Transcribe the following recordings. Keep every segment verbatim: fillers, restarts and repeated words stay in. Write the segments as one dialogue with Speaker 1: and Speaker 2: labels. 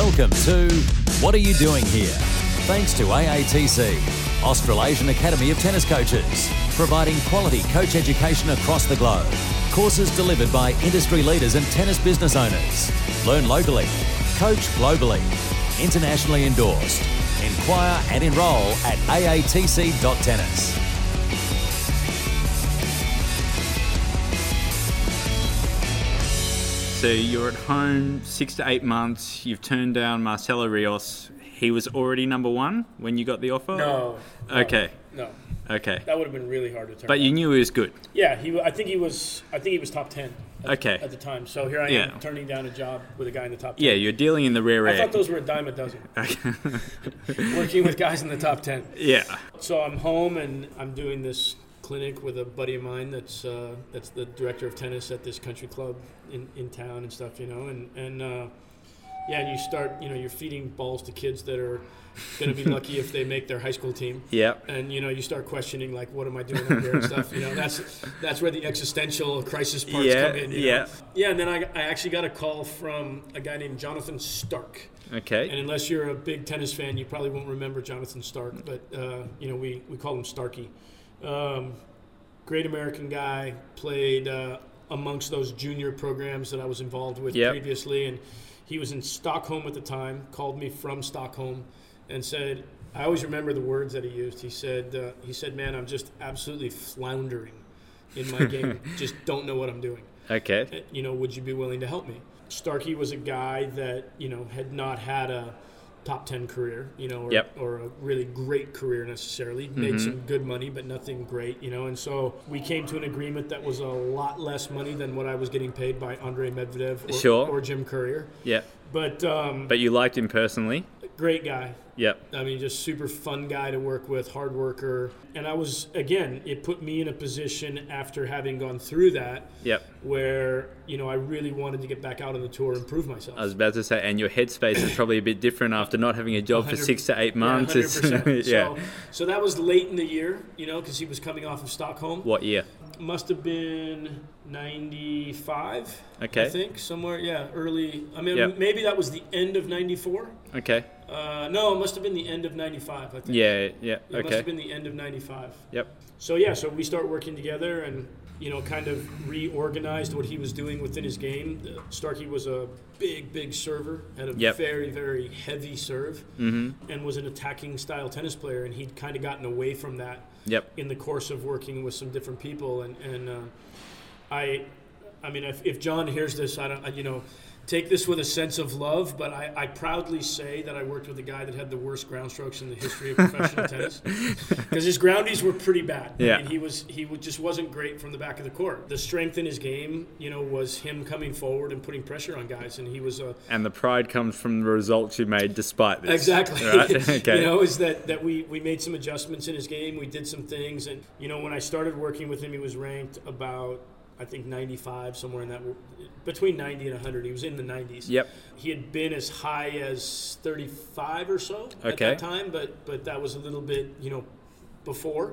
Speaker 1: Welcome to What Are You Doing Here? Thanks to A A T C, Australasian Academy of Tennis Coaches, providing quality coach education across the globe. Courses delivered by industry leaders and tennis business owners. Learn locally, coach globally, internationally endorsed. Inquire and enrol at A A T C dot tennis.
Speaker 2: So you're at home six to eight months. You've turned down Marcelo Rios. He was already number one when you got the offer?
Speaker 3: No. no
Speaker 2: Okay.
Speaker 3: No.
Speaker 2: Okay.
Speaker 3: That would have been really hard to turn.
Speaker 2: But you knew he was good.
Speaker 3: Yeah, he. I think he was. I think he was top ten. At,
Speaker 2: Okay.
Speaker 3: At the time, so here I
Speaker 2: Yeah.
Speaker 3: am turning down a job with a guy in the top ten.
Speaker 2: Yeah, you're dealing in the rare
Speaker 3: I
Speaker 2: air.
Speaker 3: thought those were a dime a dozen. Working with guys in the top ten.
Speaker 2: Yeah.
Speaker 3: So I'm home and I'm doing this clinic with a buddy of mine that's uh, that's the director of tennis at this country club in, in town and stuff, you know, and and uh, yeah, and you start, you know, you're feeding balls to kids that are going to be lucky if they make their high school team.
Speaker 2: Yeah.
Speaker 3: And you know, you start questioning like, what am I doing up here and stuff. You know, that's that's where the existential crisis parts
Speaker 2: Yeah,
Speaker 3: come in. you
Speaker 2: yeah.
Speaker 3: know? Yeah. And then I I actually got a call from a guy named Jonathan Stark.
Speaker 2: Okay.
Speaker 3: And unless you're a big tennis fan, you probably won't remember Jonathan Stark, but uh, you know, we we call him Starky. Um, great American guy, played uh, amongst those junior programs that I was involved with
Speaker 2: Yep.
Speaker 3: previously, and he was in Stockholm at the time, called me from Stockholm and said, I always remember the words that he used. He said, uh, he said, man, I'm just absolutely floundering in my game. Just don't know what I'm doing.
Speaker 2: Okay.
Speaker 3: Uh, You know, would you be willing to help me? Starkey was a guy that, you know, had not had a top ten career, you know, or,
Speaker 2: Yep.
Speaker 3: or a really great career necessarily. Made
Speaker 2: Mhm.
Speaker 3: some good money, but nothing great, you know. And so we came to an agreement that was a lot less money than what I was getting paid by Andre Medvedev or,
Speaker 2: Sure.
Speaker 3: or Jim Courier.
Speaker 2: Yeah.
Speaker 3: But um,
Speaker 2: But you liked him personally?
Speaker 3: great guy.
Speaker 2: Yep.
Speaker 3: I mean, just super fun guy to work with, hard worker. And I was, again, it put me in a position after having gone through that
Speaker 2: Yep.
Speaker 3: where, you know, I really wanted to get back out on the tour and prove myself.
Speaker 2: I was about to say, and your headspace is probably a bit different after not having a job for six to eight months.
Speaker 3: Yeah,
Speaker 2: It's-
Speaker 3: one hundred percent.
Speaker 2: yeah.
Speaker 3: So, so that was late in the year, you know, because he was coming off of Stockholm.
Speaker 2: What year?
Speaker 3: Must have been ninety-five,
Speaker 2: Okay.
Speaker 3: I think, somewhere, yeah, early. I mean,
Speaker 2: Yep.
Speaker 3: maybe that was the end of ninety-four.
Speaker 2: Okay.
Speaker 3: Uh, no, it must have been the end of ninety-five, I think.
Speaker 2: Yeah, yeah,
Speaker 3: It must
Speaker 2: okay.
Speaker 3: have been the end of ninety-five.
Speaker 2: Yep.
Speaker 3: So, yeah, so we start working together and, you know, kind of reorganized what he was doing within his game. Uh, Starkey was a big, big server, had a
Speaker 2: Yep.
Speaker 3: very, very heavy serve,
Speaker 2: Mm-hmm.
Speaker 3: and was an attacking style tennis player, and he'd kind of gotten away from that
Speaker 2: Yep.
Speaker 3: in the course of working with some different people. And, and uh, I, I mean, if, if John hears this, I don't, I, you know, take this with a sense of love, but I, I proudly say that I worked with a guy that had the worst ground strokes in the history of professional tennis, because his groundies were pretty bad.
Speaker 2: Yeah.
Speaker 3: I mean, he was he would- just wasn't great from the back of the court. The strength in his game, you know, was him coming forward and putting pressure on guys, and he was a
Speaker 2: And the pride comes from the results you made despite this.
Speaker 3: Exactly.
Speaker 2: Right? Okay.
Speaker 3: You know, is that, that we, we made some adjustments in his game. We did some things. And, you know, when I started working with him, he was ranked about, I think, ninety-five, somewhere in that, between ninety and one hundred. He was in the nineties.
Speaker 2: Yep.
Speaker 3: He had been as high as thirty-five or so at
Speaker 2: Okay.
Speaker 3: that time, but, but that was a little bit, you know, before.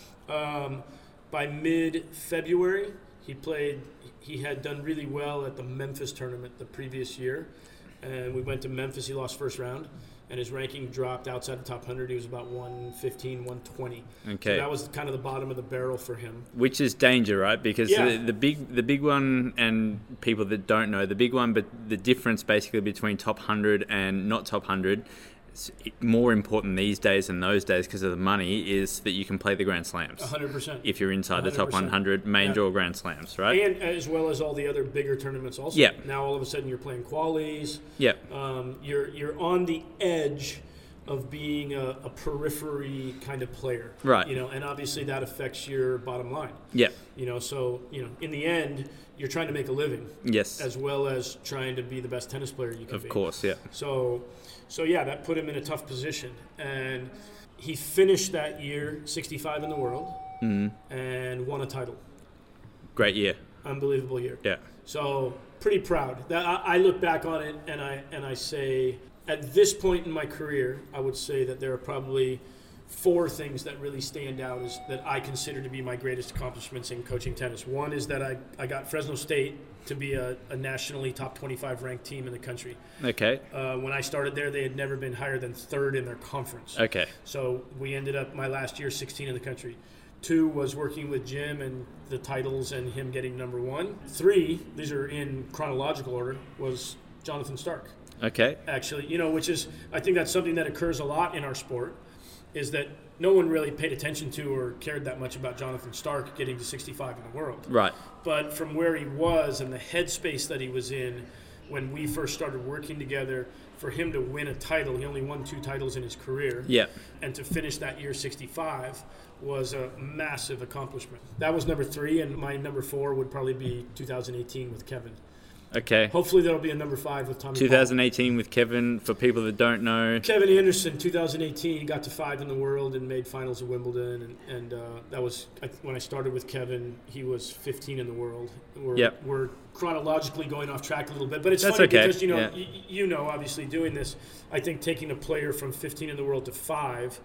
Speaker 3: Um, by mid-February, he played, he had done really well at the Memphis tournament the previous year. And we went to Memphis. He lost first round, and his ranking dropped outside the top one hundred. He was about one fifteen, one twenty.
Speaker 2: Okay.
Speaker 3: So that was kind of the bottom of the barrel for him.
Speaker 2: Which is danger, right? Because
Speaker 3: Yeah.
Speaker 2: the, the big the big one, and people that don't know, the big one, but the difference basically between top one hundred and not top one hundred, it's more important these days than those days because of the money, is that you can play the Grand Slams.
Speaker 3: one hundred percent.
Speaker 2: If you're inside the top
Speaker 3: one hundred percent.
Speaker 2: one hundred main
Speaker 3: Yeah.
Speaker 2: draw Grand Slams, right?
Speaker 3: And as well as all the other bigger tournaments also.
Speaker 2: Yeah.
Speaker 3: Now all of a sudden you're playing qualies.
Speaker 2: Yeah.
Speaker 3: Um, you're you're on the edge of being a, a periphery kind of player.
Speaker 2: Right.
Speaker 3: You know, and obviously that affects your bottom line.
Speaker 2: Yeah.
Speaker 3: You know, so, you know, in the end, you're trying to make a living
Speaker 2: Yes.
Speaker 3: as well as trying to be the best tennis player you can
Speaker 2: Of
Speaker 3: be.
Speaker 2: course, yeah.
Speaker 3: So, so yeah, that put him in a tough position. And he finished that year sixty-five in the world
Speaker 2: Mm-hmm.
Speaker 3: and won a title.
Speaker 2: Great year.
Speaker 3: Unbelievable year.
Speaker 2: Yeah.
Speaker 3: So pretty proud. That I, I look back on it and I and I say, at this point in my career, I would say that there are probably four things that really stand out is that I consider to be my greatest accomplishments in coaching tennis. One is that I, I got Fresno State to be a, a nationally top twenty-five ranked team in the country.
Speaker 2: Okay.
Speaker 3: Uh, when I started there, they had never been higher than third in their conference.
Speaker 2: Okay.
Speaker 3: So we ended up, my last year, sixteen in the country. Two was working with Jim and the titles and him getting number one. Three, these are in chronological order, was Jonathan Stark.
Speaker 2: Okay.
Speaker 3: Actually, you know, which is, I think that's something that occurs a lot in our sport, is that no one really paid attention to or cared that much about Jonathan Stark getting to sixty-five in the world.
Speaker 2: Right.
Speaker 3: But from where he was and the headspace that he was in when we first started working together, for him to win a title, he only won two titles in his career.
Speaker 2: Yeah.
Speaker 3: And to finish that year sixty-five was a massive accomplishment. That was number three, and my number four would probably be two thousand eighteen with Kevin.
Speaker 2: Okay.
Speaker 3: Hopefully that'll be a number five with Tommy
Speaker 2: twenty eighteen Paul. With Kevin, for people that don't know.
Speaker 3: Kevin Anderson, two thousand eighteen, he got to five in the world and made finals of Wimbledon. And, and uh, that was, when I started with Kevin, he was fifteen in the world. We're,
Speaker 2: yep.
Speaker 3: we're chronologically going off track a little bit. But it's
Speaker 2: That's
Speaker 3: funny
Speaker 2: okay.
Speaker 3: because, you know,
Speaker 2: yeah.
Speaker 3: y- you know, obviously doing this, I think taking a player from fifteen in the world to five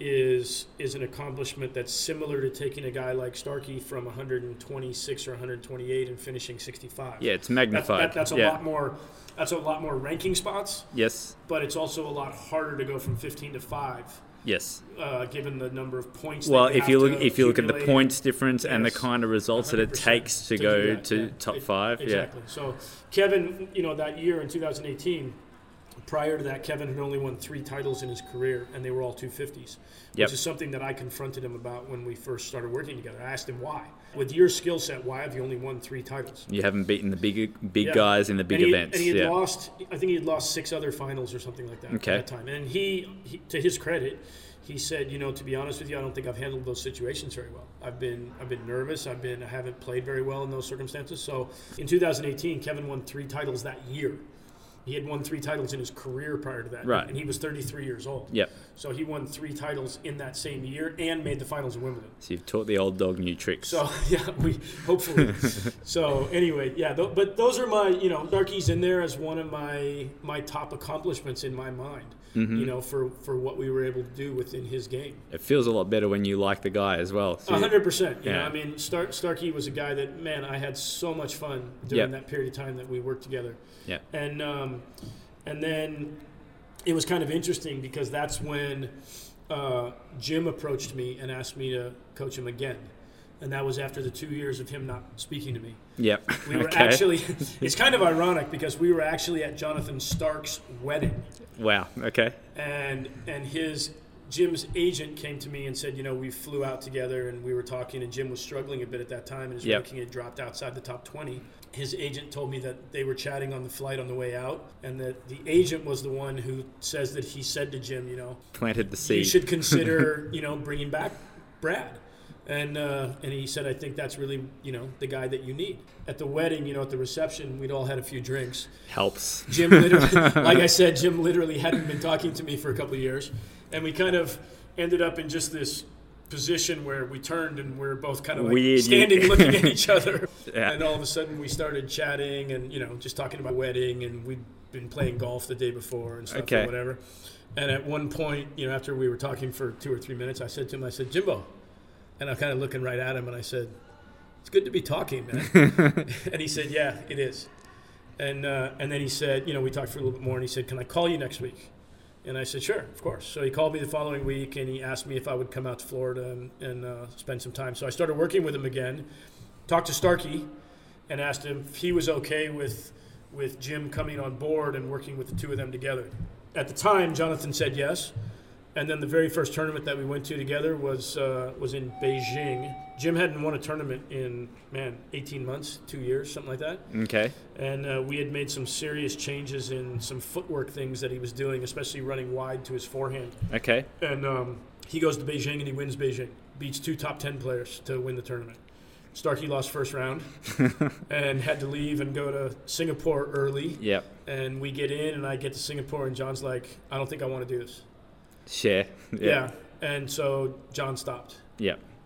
Speaker 3: is is an accomplishment that's similar to taking a guy like Starkey from one hundred twenty-six or one hundred twenty-eight and finishing sixty-five.
Speaker 2: Yeah, it's magnified.
Speaker 3: That, that, that's a
Speaker 2: yeah.
Speaker 3: lot more. That's a lot more ranking spots.
Speaker 2: Yes.
Speaker 3: But it's also a lot harder to go from fifteen to five.
Speaker 2: Yes.
Speaker 3: Uh, given the number of points.
Speaker 2: Well,
Speaker 3: that you
Speaker 2: if you
Speaker 3: have
Speaker 2: look
Speaker 3: to
Speaker 2: if you look at the
Speaker 3: accumulate,
Speaker 2: points difference
Speaker 3: yes,
Speaker 2: and the kind of results that it takes to,
Speaker 3: to
Speaker 2: go
Speaker 3: that,
Speaker 2: to
Speaker 3: yeah.
Speaker 2: top
Speaker 3: it,
Speaker 2: five,
Speaker 3: exactly.
Speaker 2: yeah.
Speaker 3: So Kevin, you know, that year in two thousand eighteen. Prior to that, Kevin had only won three titles in his career, and they were all two fifties, which
Speaker 2: yep.
Speaker 3: is something that I confronted him about when we first started working together. I asked him why. With your skill set, why have you only won three titles?
Speaker 2: You haven't beaten the big big
Speaker 3: yeah.
Speaker 2: guys in the big
Speaker 3: and he,
Speaker 2: events.
Speaker 3: And he had
Speaker 2: yeah.
Speaker 3: lost, I think he had lost six other finals or something like that
Speaker 2: okay.
Speaker 3: at that time. And he, he, to his credit, he said, you know, to be honest with you, I don't think I've handled those situations very well. I've been I've been nervous. I've been I haven't played very well in those circumstances. So in two thousand eighteen, Kevin won three titles that year. He had won three titles in his career prior to that,
Speaker 2: right.
Speaker 3: and he was thirty-three years old.
Speaker 2: Yep.
Speaker 3: So he won three titles in that same year and made the finals of Wimbledon.
Speaker 2: So you've taught the old dog new tricks.
Speaker 3: So yeah, we hopefully. So anyway, yeah, th- but those are my, you know, Starkey's in there as one of my my top accomplishments in my mind.
Speaker 2: Mm-hmm.
Speaker 3: You know, for, for what we were able to do within his game.
Speaker 2: It feels a lot better when you like the guy as well.
Speaker 3: A hundred percent. You
Speaker 2: yeah.
Speaker 3: know, I mean, Star- Starkey was a guy that, man, I had so much fun during
Speaker 2: yep.
Speaker 3: that period of time that we worked together.
Speaker 2: Yeah.
Speaker 3: And um, and then it was kind of interesting because that's when uh, Jim approached me and asked me to coach him again. And that was after the two years of him not speaking to me.
Speaker 2: Yep.
Speaker 3: We were
Speaker 2: okay.
Speaker 3: actually, it's kind of ironic because we were actually at Jonathan Stark's wedding.
Speaker 2: Wow. Okay.
Speaker 3: And and his, Jim's agent came to me and said, you know, we flew out together and we were talking, and Jim was struggling a bit at that time and his
Speaker 2: yep.
Speaker 3: ranking had dropped outside the top twenty. His agent told me that they were chatting on the flight on the way out, and that the agent was the one who says that he said to Jim, you know,
Speaker 2: planted the seed.
Speaker 3: You should consider, you know, bringing back Brad. And uh, and he said, I think that's really, you know, the guy that you need. At the wedding, you know, at the reception, we'd all had a few drinks.
Speaker 2: Helps.
Speaker 3: Jim literally, like I said, Jim literally hadn't been talking to me for a couple of years. And we kind of ended up in just this position where we turned and we're both kind of like
Speaker 2: Weird.
Speaker 3: standing looking at each other.
Speaker 2: Yeah.
Speaker 3: And all of a sudden we started chatting and, you know, just talking about wedding, and we'd been playing golf the day before and stuff
Speaker 2: okay.
Speaker 3: or whatever. And at one point, you know, after we were talking for two or three minutes, I said to him, I said, Jimbo. And I'm kind of looking right at him, and I said, it's good to be talking, man. And he said, yeah, it is. And uh, and then he said, you know, we talked for a little bit more, and he said, can I call you next week? And I said, sure, of course. So he called me the following week, and he asked me if I would come out to Florida and, and uh, spend some time. So I started working with him again, talked to Starkey, and asked him if he was okay with with Jim coming on board and working with the two of them together. At the time, Jonathan said yes. And then the very first tournament that we went to together was uh, was in Beijing. Jim hadn't won a tournament in, man, eighteen months, two years, something like that.
Speaker 2: Okay.
Speaker 3: And uh, we had made some serious changes in some footwork things that he was doing, especially running wide to his forehand.
Speaker 2: Okay.
Speaker 3: And um, he goes to Beijing and he wins Beijing. Beats two top ten players to win the tournament. Starkey lost first round and had to leave and go to Singapore early.
Speaker 2: Yep.
Speaker 3: And we get in and I get to Singapore and John's like, I don't think I want to do this.
Speaker 2: Share.
Speaker 3: Yeah. yeah. And so John stopped.
Speaker 2: Yeah.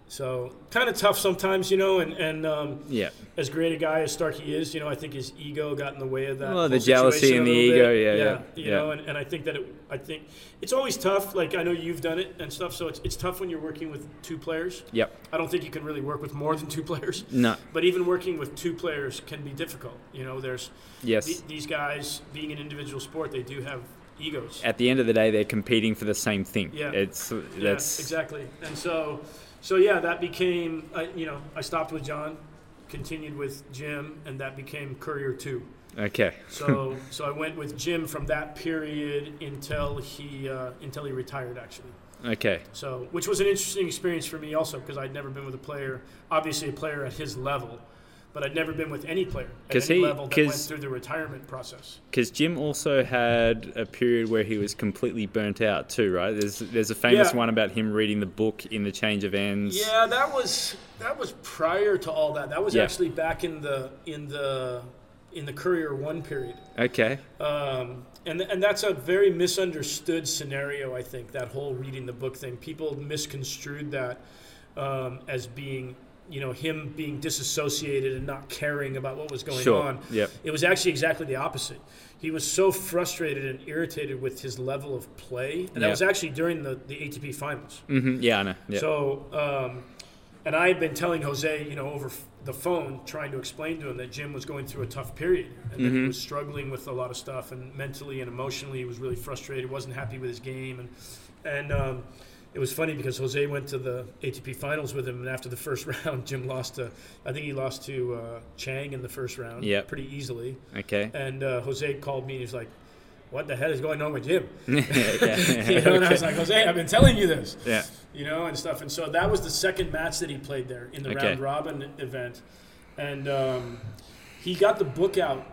Speaker 3: So kind of tough sometimes, you know, and, and um,
Speaker 2: Yeah.
Speaker 3: as great a guy as Starkey is, you know, I think his ego got in the way of that.
Speaker 2: Well, the
Speaker 3: whole
Speaker 2: jealousy
Speaker 3: situation
Speaker 2: and
Speaker 3: a
Speaker 2: the
Speaker 3: little
Speaker 2: ego,
Speaker 3: bit.
Speaker 2: yeah, yeah,
Speaker 3: You
Speaker 2: yeah.
Speaker 3: know, and, and I think that it, I think it's always tough. Like, I know you've done it and stuff, so it's, it's tough when you're working with two players.
Speaker 2: Yep.
Speaker 3: I don't think you can really work with more than two players.
Speaker 2: No.
Speaker 3: But even working with two players can be difficult. You know, there's
Speaker 2: Yes.
Speaker 3: th- these guys, being an individual sport, they do have egos.
Speaker 2: At the end of the day, they're competing for the same thing.
Speaker 3: Yeah.
Speaker 2: It's
Speaker 3: Yeah,
Speaker 2: that's
Speaker 3: exactly. And so, so yeah, that became, I, you know, I stopped with John, continued with Jim, and that became Courier two.
Speaker 2: okay.
Speaker 3: So, so I went with Jim from that period until he uh, until he retired, actually.
Speaker 2: Okay.
Speaker 3: So, which was an interesting experience for me also, because I'd never been with a player, obviously a player at his level, but I'd never been with any player at
Speaker 2: 'Cause
Speaker 3: any
Speaker 2: he-
Speaker 3: level that went
Speaker 2: 'cause-
Speaker 3: through the retirement process.
Speaker 2: Because Jim also had a period where he was completely burnt out too, right? There's there's a famous
Speaker 3: Yeah.
Speaker 2: one about him reading the book in the Change of Ends.
Speaker 3: Yeah, that was that was prior to all that. That was
Speaker 2: Yeah.
Speaker 3: actually back in the in the in the Courier One period.
Speaker 2: Okay.
Speaker 3: Um, and and that's a very misunderstood scenario, I think, that whole reading the book thing. People misconstrued that um, as being, you know, him being disassociated and not caring about what was going
Speaker 2: Sure.
Speaker 3: on.
Speaker 2: Yep.
Speaker 3: It was actually exactly the opposite. He was so frustrated and irritated with his level of play. And that
Speaker 2: Yeah.
Speaker 3: was actually during the, the A T P finals.
Speaker 2: hmm Yeah, I know. Yeah.
Speaker 3: So, um, and I had been telling Jose, you know, over f- the phone, trying to explain to him that Jim was going through a tough period and that he was struggling with a lot of stuff, and mentally and emotionally he was really frustrated, wasn't happy with his game. And, and um, it was funny because Jose went to the A T P finals with him, and after the first round, Jim lost to, I think he lost to uh, Chang in the first round
Speaker 2: Yep.
Speaker 3: pretty easily.
Speaker 2: okay.
Speaker 3: And uh, Jose called me and he was like, what the hell is going on with Jim?
Speaker 2: yeah.
Speaker 3: You know, and I was like, Jose, I've been telling you this.
Speaker 2: Yeah.
Speaker 3: You know, and stuff. And so that was the second match that he played there in the
Speaker 2: Okay.
Speaker 3: round robin event. And um, he got the book out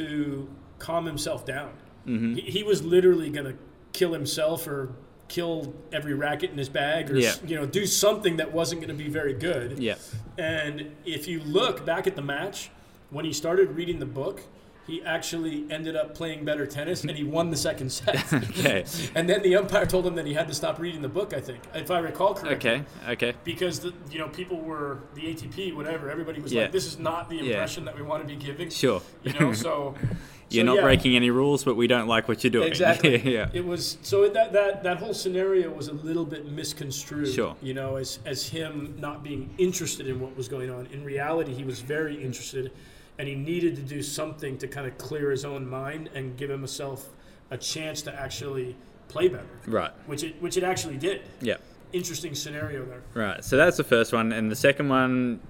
Speaker 3: to calm himself down.
Speaker 2: Mm-hmm.
Speaker 3: He, he was literally going to kill himself or kill every racket in his bag or,
Speaker 2: Yeah.
Speaker 3: you know, do something that wasn't going to be very good.
Speaker 2: Yeah.
Speaker 3: And if you look back at the match, when he started reading the book, he actually ended up playing better tennis, and he won the second set.
Speaker 2: Okay.
Speaker 3: And then the umpire told him that he had to stop reading the book, I think, if I recall correctly.
Speaker 2: Okay. Okay.
Speaker 3: Because, the, you know, people were, the A T P, whatever, everybody was
Speaker 2: Yeah.
Speaker 3: like, this is not the
Speaker 2: Yeah.
Speaker 3: impression that we want to be giving.
Speaker 2: Sure.
Speaker 3: You know, so...
Speaker 2: You're
Speaker 3: so,
Speaker 2: not
Speaker 3: yeah.
Speaker 2: breaking any rules, but we don't like what you're doing.
Speaker 3: Exactly.
Speaker 2: yeah.
Speaker 3: It was so that that that whole scenario was a little bit misconstrued.
Speaker 2: Sure.
Speaker 3: You know, as as him not being interested in what was going on. In reality, he was very interested, and he needed to do something to kind of clear his own mind and give himself a chance to actually play better.
Speaker 2: Right.
Speaker 3: Which it which it actually did.
Speaker 2: Yeah.
Speaker 3: Interesting scenario there.
Speaker 2: Right. So that's the first one, and the second one,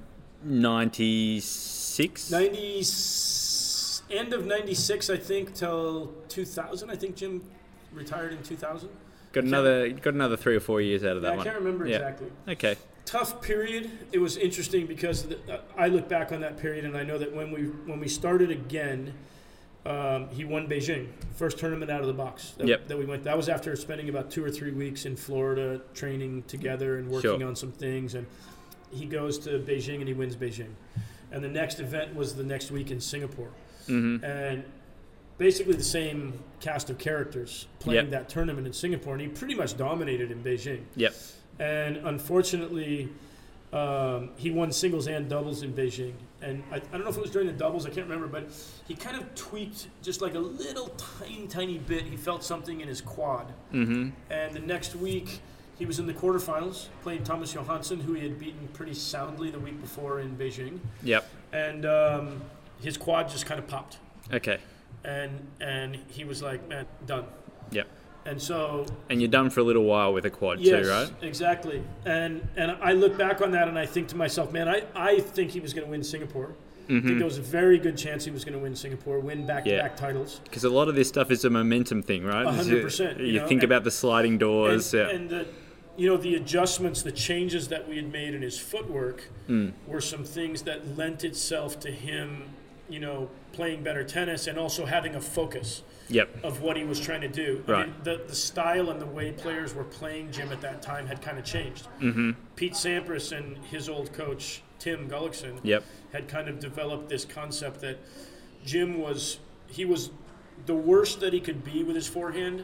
Speaker 2: ninety-six.
Speaker 3: ninety end of ninety-six, I think, till two thousand. I think Jim retired in two thousand.
Speaker 2: Got another. Got another three or four years out of that
Speaker 3: Yeah, I
Speaker 2: one.
Speaker 3: can't remember
Speaker 2: Yeah.
Speaker 3: exactly.
Speaker 2: Okay.
Speaker 3: Tough period. It was interesting because the, uh, I look back on that period and I know that when we when we started again, um, he won Beijing, first tournament out of the box that,
Speaker 2: Yep.
Speaker 3: that we went. That was after spending about two or three weeks in Florida training together and working
Speaker 2: Sure.
Speaker 3: on some things. And he goes to Beijing and he wins Beijing. And the next event was the next week in Singapore.
Speaker 2: Mm-hmm.
Speaker 3: And basically the same cast of characters playing
Speaker 2: Yep.
Speaker 3: that tournament in Singapore. And he pretty much dominated in Beijing.
Speaker 2: Yep.
Speaker 3: And unfortunately, um, he won singles and doubles in Beijing. And I, I don't know if it was during the doubles, I can't remember, but he kind of tweaked just like a little tiny, tiny bit. He felt something in his quad.
Speaker 2: Mm-hmm.
Speaker 3: And the next week, he was in the quarterfinals, playing Thomas Johansson, who he had beaten pretty soundly the week before in Beijing.
Speaker 2: Yep.
Speaker 3: And um, his quad just kind of popped.
Speaker 2: Okay.
Speaker 3: And and he was like, man, done.
Speaker 2: Yep.
Speaker 3: And so
Speaker 2: And you're done for a little while with a quad
Speaker 3: yes,
Speaker 2: too, right?
Speaker 3: exactly. And and I look back on that and I think to myself, man, I, I think he was going to win Singapore. I think there was a very good chance he was going to win Singapore, win back-to-back
Speaker 2: Yeah.
Speaker 3: titles.
Speaker 2: Because a lot of this stuff is a momentum thing, right?
Speaker 3: A hundred percent,
Speaker 2: You,
Speaker 3: you know,
Speaker 2: think
Speaker 3: and-
Speaker 2: about the sliding doors.
Speaker 3: And,
Speaker 2: yeah.
Speaker 3: and the, you know, the adjustments, the changes that we had made in his footwork
Speaker 2: Mm.
Speaker 3: were some things that lent itself to him, you know, playing better tennis and also having a focus
Speaker 2: Yep.
Speaker 3: of what he was trying to do. I
Speaker 2: Right.
Speaker 3: mean, the, the style and the way players were playing Jim at that time had kind of changed.
Speaker 2: Mm-hmm.
Speaker 3: Pete Sampras and his old coach, Tim Gullickson,
Speaker 2: Yep.
Speaker 3: had kind of developed this concept that Jim was, he was the worst that he could be with his forehand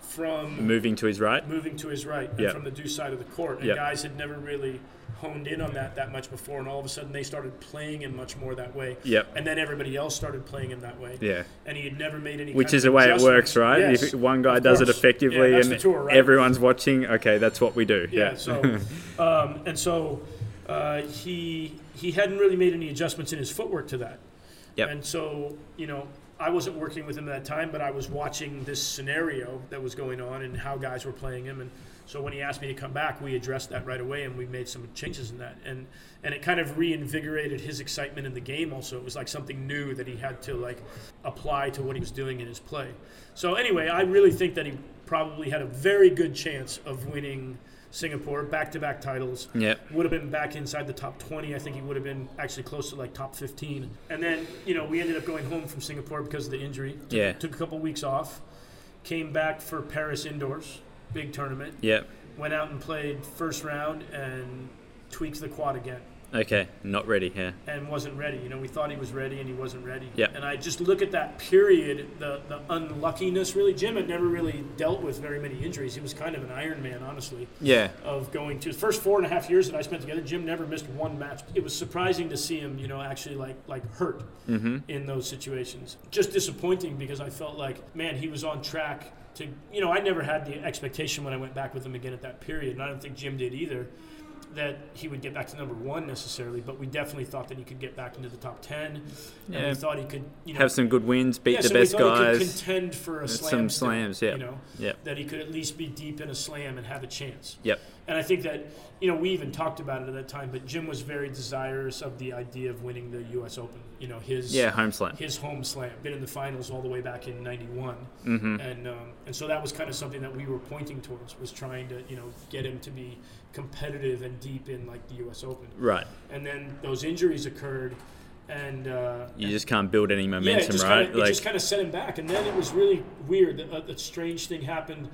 Speaker 3: from
Speaker 2: moving to his right.
Speaker 3: moving to his right, and
Speaker 2: Yep.
Speaker 3: from the deuce side of the court. And
Speaker 2: Yep.
Speaker 3: guys had never really honed in on that that much before, and all of a sudden they started playing him much more that way.
Speaker 2: Yep.
Speaker 3: And then everybody else started playing him that way.
Speaker 2: Yeah.
Speaker 3: And he had never made any
Speaker 2: Which
Speaker 3: kind
Speaker 2: is
Speaker 3: of
Speaker 2: the way it
Speaker 3: adjustments.
Speaker 2: works, right?
Speaker 3: Yes,
Speaker 2: If one guy
Speaker 3: of
Speaker 2: does it
Speaker 3: course.
Speaker 2: effectively
Speaker 3: Yeah, that's
Speaker 2: and
Speaker 3: the tour, right?
Speaker 2: everyone's watching, okay, that's what we do.
Speaker 3: Yeah.
Speaker 2: Yeah.
Speaker 3: So, um, and so uh, he he hadn't really made any adjustments in his footwork to that.
Speaker 2: Yep.
Speaker 3: And so, you know, I wasn't working with him at that time, but I was watching this scenario that was going on and how guys were playing him. And so when he asked me to come back, we addressed that right away, and we made some changes in that. And and it kind of reinvigorated his excitement in the game also. It was like something new that he had to, like, apply to what he was doing in his play. So anyway, I really think that he probably had a very good chance of winning Singapore, back-to-back titles.
Speaker 2: Yep.
Speaker 3: Would have been back inside the top twenty. I think he would have been actually close to like top fifteen. And then, you know, we ended up going home from Singapore because of the injury. Took,
Speaker 2: Yeah.
Speaker 3: Took a couple weeks off. Came back for Paris indoors, big tournament.
Speaker 2: Yep.
Speaker 3: Went out and played first round and tweaked the quad again.
Speaker 2: Okay, not ready, yeah.
Speaker 3: And wasn't ready. You know, we thought he was ready and he wasn't ready.
Speaker 2: Yep.
Speaker 3: And I just look at that period, the the unluckiness really. Jim had never really dealt with very many injuries. He was kind of an Iron Man, honestly.
Speaker 2: Yeah.
Speaker 3: Of going to the first four and a half years that I spent together, Jim never missed one match. It was surprising to see him, you know, actually like like hurt
Speaker 2: Mm-hmm.
Speaker 3: in those situations. Just disappointing because I felt like, man, he was on track to, you know, I never had the expectation when I went back with him again at that period, and I don't think Jim did either, that he would get back to number one necessarily, but we definitely thought that he could get back into the top ten, and
Speaker 2: Yeah.
Speaker 3: we thought he could, you know,
Speaker 2: Have some good wins, beat
Speaker 3: yeah,
Speaker 2: the
Speaker 3: so
Speaker 2: best
Speaker 3: we thought
Speaker 2: guys.
Speaker 3: He could contend for a
Speaker 2: Uh,
Speaker 3: slam.
Speaker 2: some
Speaker 3: still,
Speaker 2: slams, yeah.
Speaker 3: You know,
Speaker 2: Yep.
Speaker 3: that he could at least be deep in a slam and have a chance.
Speaker 2: Yep.
Speaker 3: And I think that, you know, we even talked about it at that time, but Jim was very desirous of the idea of winning the U S Open. You know, his
Speaker 2: Yeah, home slam.
Speaker 3: his home slam, been in the finals all the way back in ninety-one,
Speaker 2: Mm-hmm.
Speaker 3: and um, and so that was kind of something that we were pointing towards, was trying to, you know, get him to be competitive and deep in like the U S Open.
Speaker 2: Right.
Speaker 3: And then those injuries occurred, and uh,
Speaker 2: You just can't build any
Speaker 3: yeah, it
Speaker 2: momentum,
Speaker 3: just
Speaker 2: right?
Speaker 3: Kinda, it just kind of set him back, and then it was really weird. A, a strange thing happened.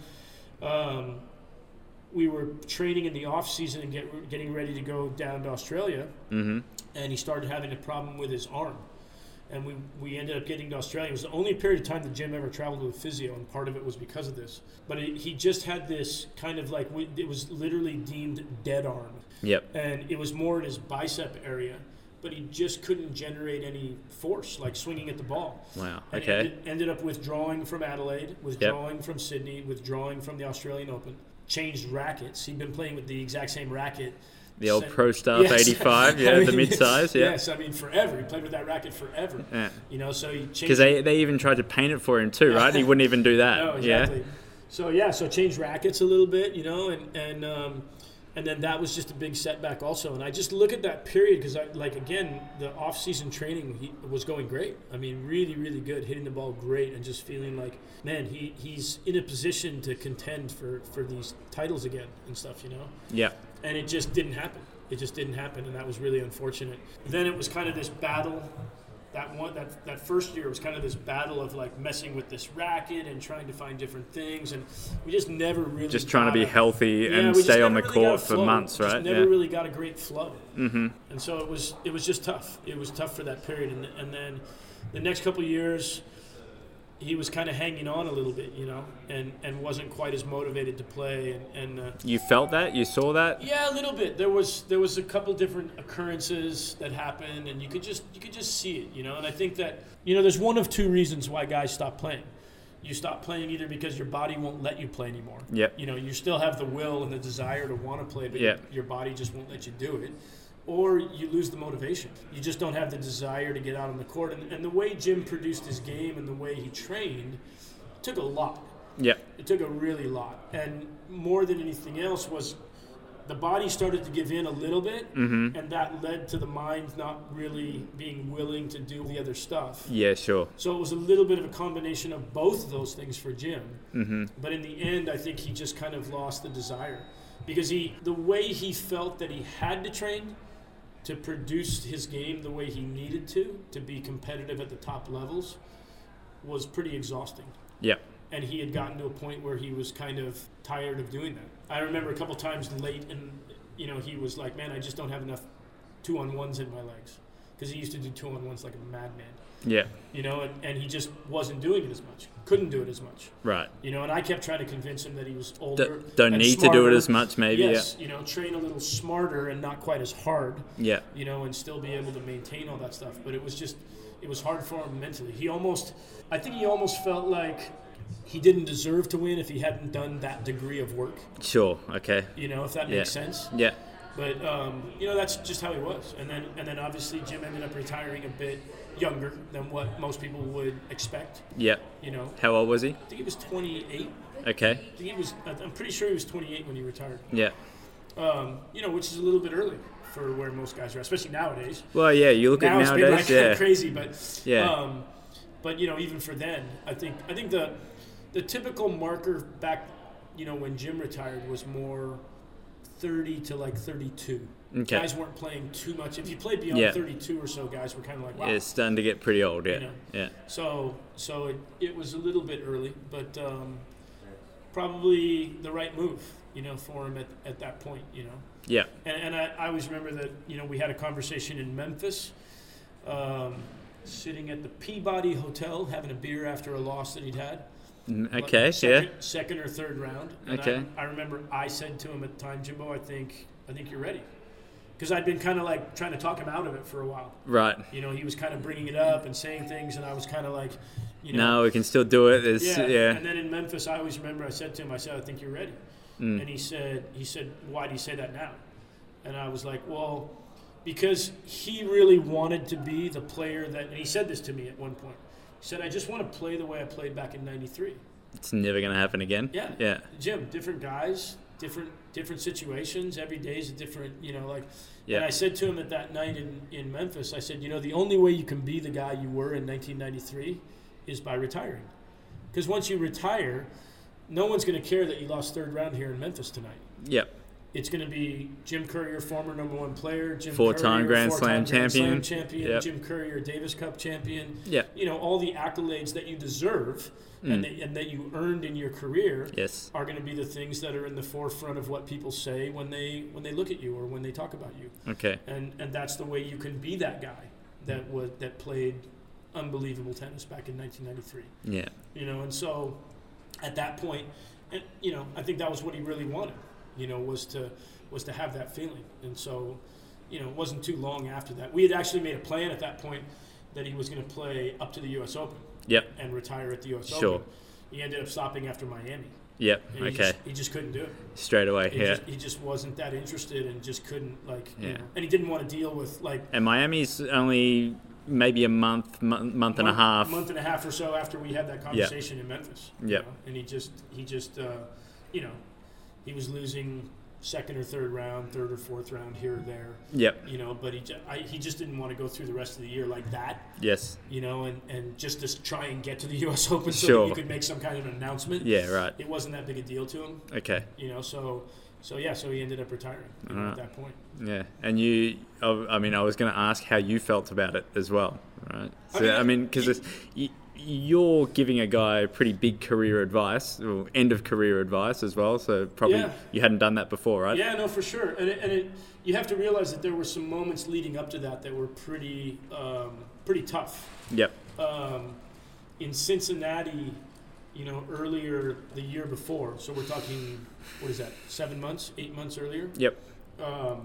Speaker 3: Um, we were training in the off season and get, getting ready to go down to Australia,
Speaker 2: mm-hmm.
Speaker 3: and he started having a problem with his arm. And we, we ended up getting to Australia. It was the only period of time that Jim ever traveled with a physio, and part of it was because of this. But it, he just had this kind of like, it was literally deemed dead arm.
Speaker 2: Yep.
Speaker 3: And it was more in his bicep area, but he just couldn't generate any force, like swinging at the ball.
Speaker 2: Wow.
Speaker 3: And
Speaker 2: Okay.
Speaker 3: ended, ended up withdrawing from Adelaide, withdrawing from Sydney, withdrawing from the Australian Open. Changed rackets. He'd been playing with the exact same racket.
Speaker 2: The old
Speaker 3: Sent-
Speaker 2: Pro Staff
Speaker 3: Yes.
Speaker 2: eighty-five, yeah,
Speaker 3: I
Speaker 2: the
Speaker 3: mean,
Speaker 2: mid-size, yeah.
Speaker 3: Yes, I mean forever. He played with that racket forever.
Speaker 2: Yeah.
Speaker 3: You know, so he changed.
Speaker 2: Because they, they even tried to paint it for him too, right? He wouldn't even do that.
Speaker 3: No, exactly. So yeah, so changed rackets a little bit, you know, and and um, and then that was just a big setback also. And I just look at that period because I like again the off-season training he was going great. I mean, really, really good, hitting the ball great, and just feeling like, man, he, he's in a position to contend for, for these titles again and stuff, you know.
Speaker 2: Yeah.
Speaker 3: And it just didn't happen. It just didn't happen, and that was really unfortunate. Then it was kind of this battle. That one, that that first year was kind of this battle of like messing with this racket and trying to find different things, and we just never really
Speaker 2: Just trying to be
Speaker 3: got a-
Speaker 2: healthy
Speaker 3: Yeah,
Speaker 2: and
Speaker 3: we just
Speaker 2: stay on the
Speaker 3: never really got a
Speaker 2: court for
Speaker 3: flow.
Speaker 2: months,
Speaker 3: Just
Speaker 2: right?
Speaker 3: never
Speaker 2: Yeah.
Speaker 3: really got a great flow,
Speaker 2: Mm-hmm.
Speaker 3: and so it was it was just tough. It was tough for that period, and and then the next couple of years, he was kind of hanging on a little bit, you know, and, and wasn't quite as motivated to play, and, and uh,
Speaker 2: You felt that? You saw that?
Speaker 3: yeah, a little bit. There was there was a couple different occurrences that happened, and you could just you could just see it, you know. And I think that, you know, there's one of two reasons why guys stop playing. You stop playing either because your body won't let you play anymore.
Speaker 2: Yep.
Speaker 3: You know, you still have the will and the desire to want to play, but
Speaker 2: Yep.
Speaker 3: your, your body just won't let you do it. Or you lose the motivation. You just don't have the desire to get out on the court. And, and the way Jim produced his game and the way he trained took a lot.
Speaker 2: Yeah.
Speaker 3: It took a really lot. And more than anything else was the body started to give in a little bit,
Speaker 2: Mm-hmm.
Speaker 3: and that led to the mind not really being willing to do the other stuff.
Speaker 2: Yeah, sure.
Speaker 3: So it was a little bit of a combination of both of those things for Jim.
Speaker 2: Mm-hmm.
Speaker 3: But in the end, I think he just kind of lost the desire. Because he, the way he felt that he had to train to produce his game the way he needed to, to be competitive at the top levels, was pretty exhausting.
Speaker 2: Yeah.
Speaker 3: And he had gotten to a point where he was kind of tired of doing that. I remember a couple times late, and you know, he was like, "Man, I just don't have enough two-on-ones in my legs," because he used to do two-on-ones like a madman.
Speaker 2: Yeah.
Speaker 3: You know, and, and he just wasn't doing it as much. Couldn't do it as much.
Speaker 2: Right.
Speaker 3: You know, and I kept trying to convince him that he was older.
Speaker 2: D- don't
Speaker 3: and
Speaker 2: need
Speaker 3: smarter.
Speaker 2: to do it as much, maybe.
Speaker 3: Yes,
Speaker 2: Yeah.
Speaker 3: you know, train a little smarter and not quite as hard.
Speaker 2: Yeah.
Speaker 3: You know, and still be able to maintain all that stuff. But it was just, it was hard for him mentally. He almost, I think he almost felt like he didn't deserve to win if he hadn't done that degree of work.
Speaker 2: Sure. Okay.
Speaker 3: You know, if that
Speaker 2: Yeah.
Speaker 3: makes sense.
Speaker 2: Yeah.
Speaker 3: But um, you know, that's just how he was. And then, and then obviously Jim ended up retiring a bit younger than what most people would expect.
Speaker 2: Yeah.
Speaker 3: You know,
Speaker 2: How old was he?
Speaker 3: I think he was twenty-eight.
Speaker 2: Okay.
Speaker 3: I think he was. I'm pretty sure he was twenty-eight when he retired.
Speaker 2: Yeah.
Speaker 3: Um, you know, which is a little bit early for where most guys are, especially nowadays.
Speaker 2: Well, yeah. You look
Speaker 3: Now
Speaker 2: at
Speaker 3: it's
Speaker 2: nowadays.
Speaker 3: been like
Speaker 2: Yeah.
Speaker 3: crazy, but
Speaker 2: Yeah.
Speaker 3: Um, but you know, even for then, I think I think the the typical marker back, you know, when Jim retired was more thirty to like thirty-two.
Speaker 2: Okay.
Speaker 3: Guys weren't playing too much. If you played beyond
Speaker 2: Yeah.
Speaker 3: thirty-two or so, guys were kind of like, wow.
Speaker 2: Yeah, it's starting to get pretty old. Yeah.
Speaker 3: You know.
Speaker 2: Yeah.
Speaker 3: So so it, it was a little bit early, but um, probably the right move, you know, for him at, at that point, you know.
Speaker 2: Yeah.
Speaker 3: And, and I, I always remember that, you know, we had a conversation in Memphis, um, sitting at the Peabody Hotel, having a beer after a loss that he'd had.
Speaker 2: Mm,
Speaker 3: Like
Speaker 2: Okay.
Speaker 3: second,
Speaker 2: Yeah.
Speaker 3: Second or third round. And
Speaker 2: Okay.
Speaker 3: I, I remember I said to him at the time, Jimbo, I think I think you're ready. Because I'd been kind of like trying to talk him out of it for a while.
Speaker 2: Right.
Speaker 3: You know, he was kind of bringing it up and saying things, and I was kind of like, you know.
Speaker 2: No, we can still do it. It's,
Speaker 3: Yeah.
Speaker 2: yeah.
Speaker 3: And then in Memphis, I always remember I said to him, I said, I think you're ready.
Speaker 2: Mm.
Speaker 3: And he said, he said, why do you say that now? And I was like, well, because he really wanted to be the player that, and he said this to me at one point. He said, I just want to play the way I played back in ninety-three.
Speaker 2: It's never going to happen again.
Speaker 3: Yeah.
Speaker 2: Yeah.
Speaker 3: Jim, different guys, different different situations. Every day is a different, you know, like.
Speaker 2: Yeah.
Speaker 3: And I said to him at that night in, in Memphis, I said, you know, the only way you can be the guy you were in nineteen ninety-three is by retiring. Because once you retire, no one's going to care that you lost third round here in Memphis tonight.
Speaker 2: Yep.
Speaker 3: It's going to be Jim Courier, former number one player, Jim
Speaker 2: Four-time
Speaker 3: Courier,
Speaker 2: Grand
Speaker 3: four-time
Speaker 2: Slam
Speaker 3: Grand Slam
Speaker 2: champion.
Speaker 3: champion,
Speaker 2: Yep.
Speaker 3: Jim Courier, Davis Cup champion.
Speaker 2: Yeah.
Speaker 3: You know, all the accolades that you deserve
Speaker 2: Mm.
Speaker 3: and, that, and that you earned in your career
Speaker 2: Yes.
Speaker 3: are going to be the things that are in the forefront of what people say when they when they look at you or when they talk about you.
Speaker 2: Okay.
Speaker 3: And and that's the way you can be that guy that was that played unbelievable tennis back in nineteen ninety-three.
Speaker 2: Yeah.
Speaker 3: You know, and so at that point, and you know, I think that was what he really wanted. You know, was to was to have that feeling. And so, you know, it wasn't too long after that. We had actually made a plan at that point that he was going to play up to the U S Open.
Speaker 2: Yep.
Speaker 3: And retire at the U S
Speaker 2: Sure.
Speaker 3: Open. He ended up stopping after Miami.
Speaker 2: Yep.
Speaker 3: And he
Speaker 2: Okay.
Speaker 3: Just, he just couldn't do it.
Speaker 2: Straight away.
Speaker 3: He,
Speaker 2: Yeah.
Speaker 3: just, he just wasn't that interested and just couldn't, like, you
Speaker 2: Yeah.
Speaker 3: know, and he didn't want to deal with, like,
Speaker 2: And Miami's only maybe a month, month, month and a
Speaker 3: month-
Speaker 2: half.
Speaker 3: month and a half or so after we had that conversation in Memphis. you
Speaker 2: Yep.
Speaker 3: know, And he just, he just, uh, you know, he was losing second or third round, third or fourth round here or there.
Speaker 2: Yep.
Speaker 3: You know, but he, ju- I, he just didn't want to go through the rest of the year like that.
Speaker 2: Yes.
Speaker 3: You know, and, and just to try and get to the U S Open so
Speaker 2: Sure.
Speaker 3: that you could make some kind of an announcement.
Speaker 2: Yeah. Right.
Speaker 3: It wasn't that big a deal to him.
Speaker 2: Okay.
Speaker 3: You know, so so yeah, so he ended up retiring you know,
Speaker 2: Alright.
Speaker 3: at that point.
Speaker 2: Yeah. And you, I I mean, I was going to ask how you felt about it as well, right? So,
Speaker 3: I mean,
Speaker 2: I mean, because you, you're giving a guy pretty big career advice, or end of career advice as well. So probably
Speaker 3: Yeah.
Speaker 2: you hadn't done that before, right?
Speaker 3: Yeah, no, for sure. And it, and it, you have to realize that there were some moments leading up to that that were pretty um, pretty tough.
Speaker 2: Yep.
Speaker 3: Um, in Cincinnati, you know, earlier the year before. So we're talking, what is that? Seven months, eight months earlier.
Speaker 2: Yep.
Speaker 3: Um,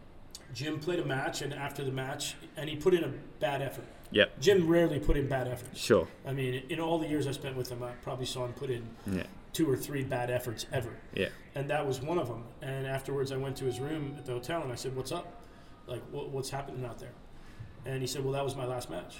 Speaker 3: Jim played a match, and after the match, and he put in a bad effort.
Speaker 2: Yep.
Speaker 3: Jim rarely put in bad efforts.
Speaker 2: Sure.
Speaker 3: I mean, in all the years I spent with him, I probably saw him put in
Speaker 2: Yeah.
Speaker 3: two or three bad efforts ever.
Speaker 2: Yeah.
Speaker 3: And that was one of them. And afterwards, I went to his room at the hotel and I said, "What's up? Like, what, what's happening out there?" And he said, "Well, that was my last match."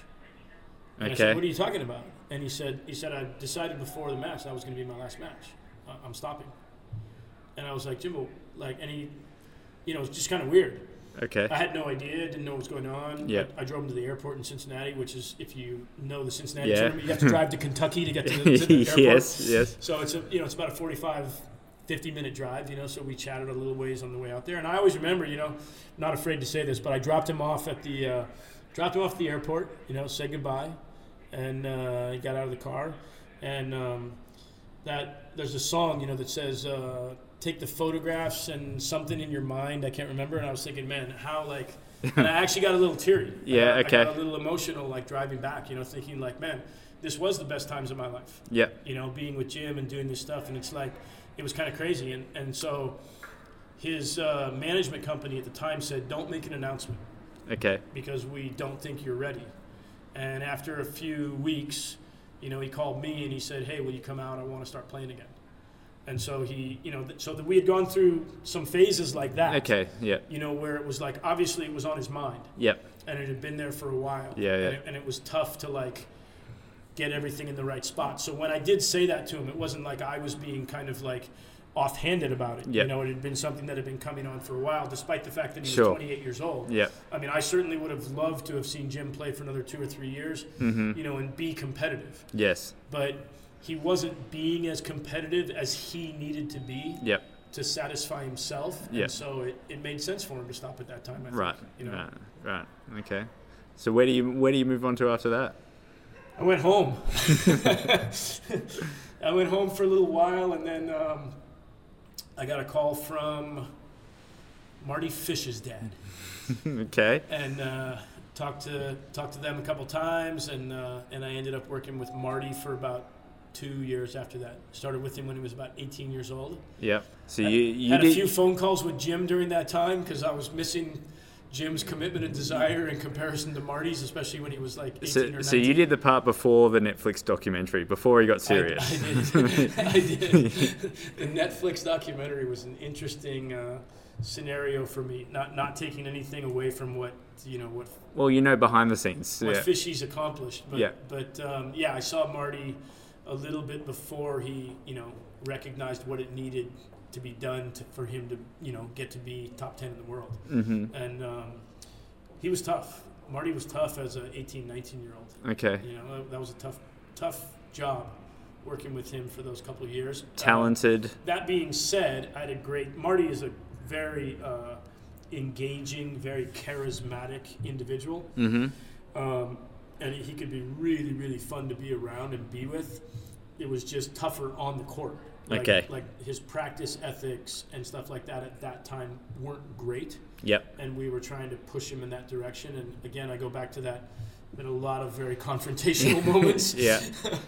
Speaker 3: And I said,
Speaker 2: Okay.
Speaker 3: "What are you talking about?" And he said, "He said I decided before the match that was going to be my last match. Uh, I'm stopping." And I was like, "Jimbo, like," and he, you know, it was just kind of weird.
Speaker 2: Okay.
Speaker 3: I had no idea, didn't know what was going on.
Speaker 2: Yeah.
Speaker 3: I, I drove him to the airport in Cincinnati, which is, if you know the Cincinnati
Speaker 2: Yeah.
Speaker 3: tournament, you have to drive to Kentucky to get to the, to the airport.
Speaker 2: Yes. Yes.
Speaker 3: So it's a, you know, it's about a forty-five, fifty minute drive, you know, so we chatted a little ways on the way out there. And I always remember, you know, not afraid to say this, but I dropped him off at the, uh, dropped him off at the airport, you know, said goodbye, and uh, he got out of the car. And um, that, there's a song, you know, that says, uh, take the photographs and something in your mind, I can't remember. And I was thinking, man, how, like, And I actually got a little teary.
Speaker 2: Yeah,
Speaker 3: I got,
Speaker 2: okay.
Speaker 3: I got a little emotional, like driving back, you know, thinking like, man, this was the best times of my life.
Speaker 2: Yeah.
Speaker 3: You know, being with Jim and doing this stuff, and it's like, it was kind of crazy. And, and so his uh, management company at the time said, don't make an announcement.
Speaker 2: Okay.
Speaker 3: Because we don't think you're ready. And after a few weeks, you know, he called me and he said, hey, will you come out? I want to start playing again. And so he, you know, th- so that we had gone through some phases like that.
Speaker 2: Okay, yeah.
Speaker 3: You know, where it was like, obviously it was on his mind.
Speaker 2: Yep.
Speaker 3: And it had been there for a while.
Speaker 2: Yeah, yeah.
Speaker 3: And it, and it was tough to like get everything in the right spot. So when I did say that to him, it wasn't like I was being kind of like offhanded about it.
Speaker 2: Yep.
Speaker 3: You know, it had been something that had been coming on for a while, despite the fact that he was
Speaker 2: Sure.
Speaker 3: twenty-eight years old.
Speaker 2: Yep.
Speaker 3: I mean, I certainly would have loved to have seen Jim play for another two or three years,
Speaker 2: Mm-hmm.
Speaker 3: you know, and be competitive.
Speaker 2: Yes.
Speaker 3: But he wasn't being as competitive as he needed to be
Speaker 2: Yep.
Speaker 3: to satisfy himself.
Speaker 2: Yep.
Speaker 3: And so it, it made sense for him to stop at that time, I think.
Speaker 2: Right.
Speaker 3: You know?
Speaker 2: Right. Right. Okay. So where do you where do you move on to after that?
Speaker 3: I went home. I went home for a little while, and then um, I got a call from Marty Fish's dad.
Speaker 2: Okay.
Speaker 3: And uh, talked to talked to them a couple times, and uh, and I ended up working with Marty for about two years after that. Started with him when he was about eighteen years old.
Speaker 2: Yep. So
Speaker 3: Had-
Speaker 2: you you
Speaker 3: had
Speaker 2: did
Speaker 3: a few phone calls with Jim during that time because I was missing Jim's commitment and desire in comparison to Marty's, especially when he was like eighteen
Speaker 2: so,
Speaker 3: or nineteen.
Speaker 2: so you did the part before the Netflix documentary, before he got serious.
Speaker 3: I, I did. I did. The Netflix documentary was an interesting uh, scenario for me. Not not taking anything away from what you know what
Speaker 2: Well, you know behind the scenes.
Speaker 3: what
Speaker 2: Yeah.
Speaker 3: Fishy's accomplished. But
Speaker 2: Yeah.
Speaker 3: but um, yeah, I saw Marty a little bit before he you know recognized what it needed to be done to, for him to you know get to be top ten in the world.
Speaker 2: Mm-hmm.
Speaker 3: And um, he was tough. Marty was tough as an eighteen, nineteen year old.
Speaker 2: Okay.
Speaker 3: You know, that was a tough, tough job working with him for those couple of years.
Speaker 2: Talented.
Speaker 3: Uh, that being said, I had a great. Marty is a very uh, engaging, very charismatic individual,
Speaker 2: Mm-hmm.
Speaker 3: um, and he could be really, really fun to be around and be with. It was just tougher on the court. Like,
Speaker 2: Okay.
Speaker 3: Like his practice ethics and stuff like that at that time weren't great.
Speaker 2: Yep.
Speaker 3: And we were trying to push him in that direction. And again, I go back to that. Been a lot of very confrontational moments.
Speaker 2: Yeah.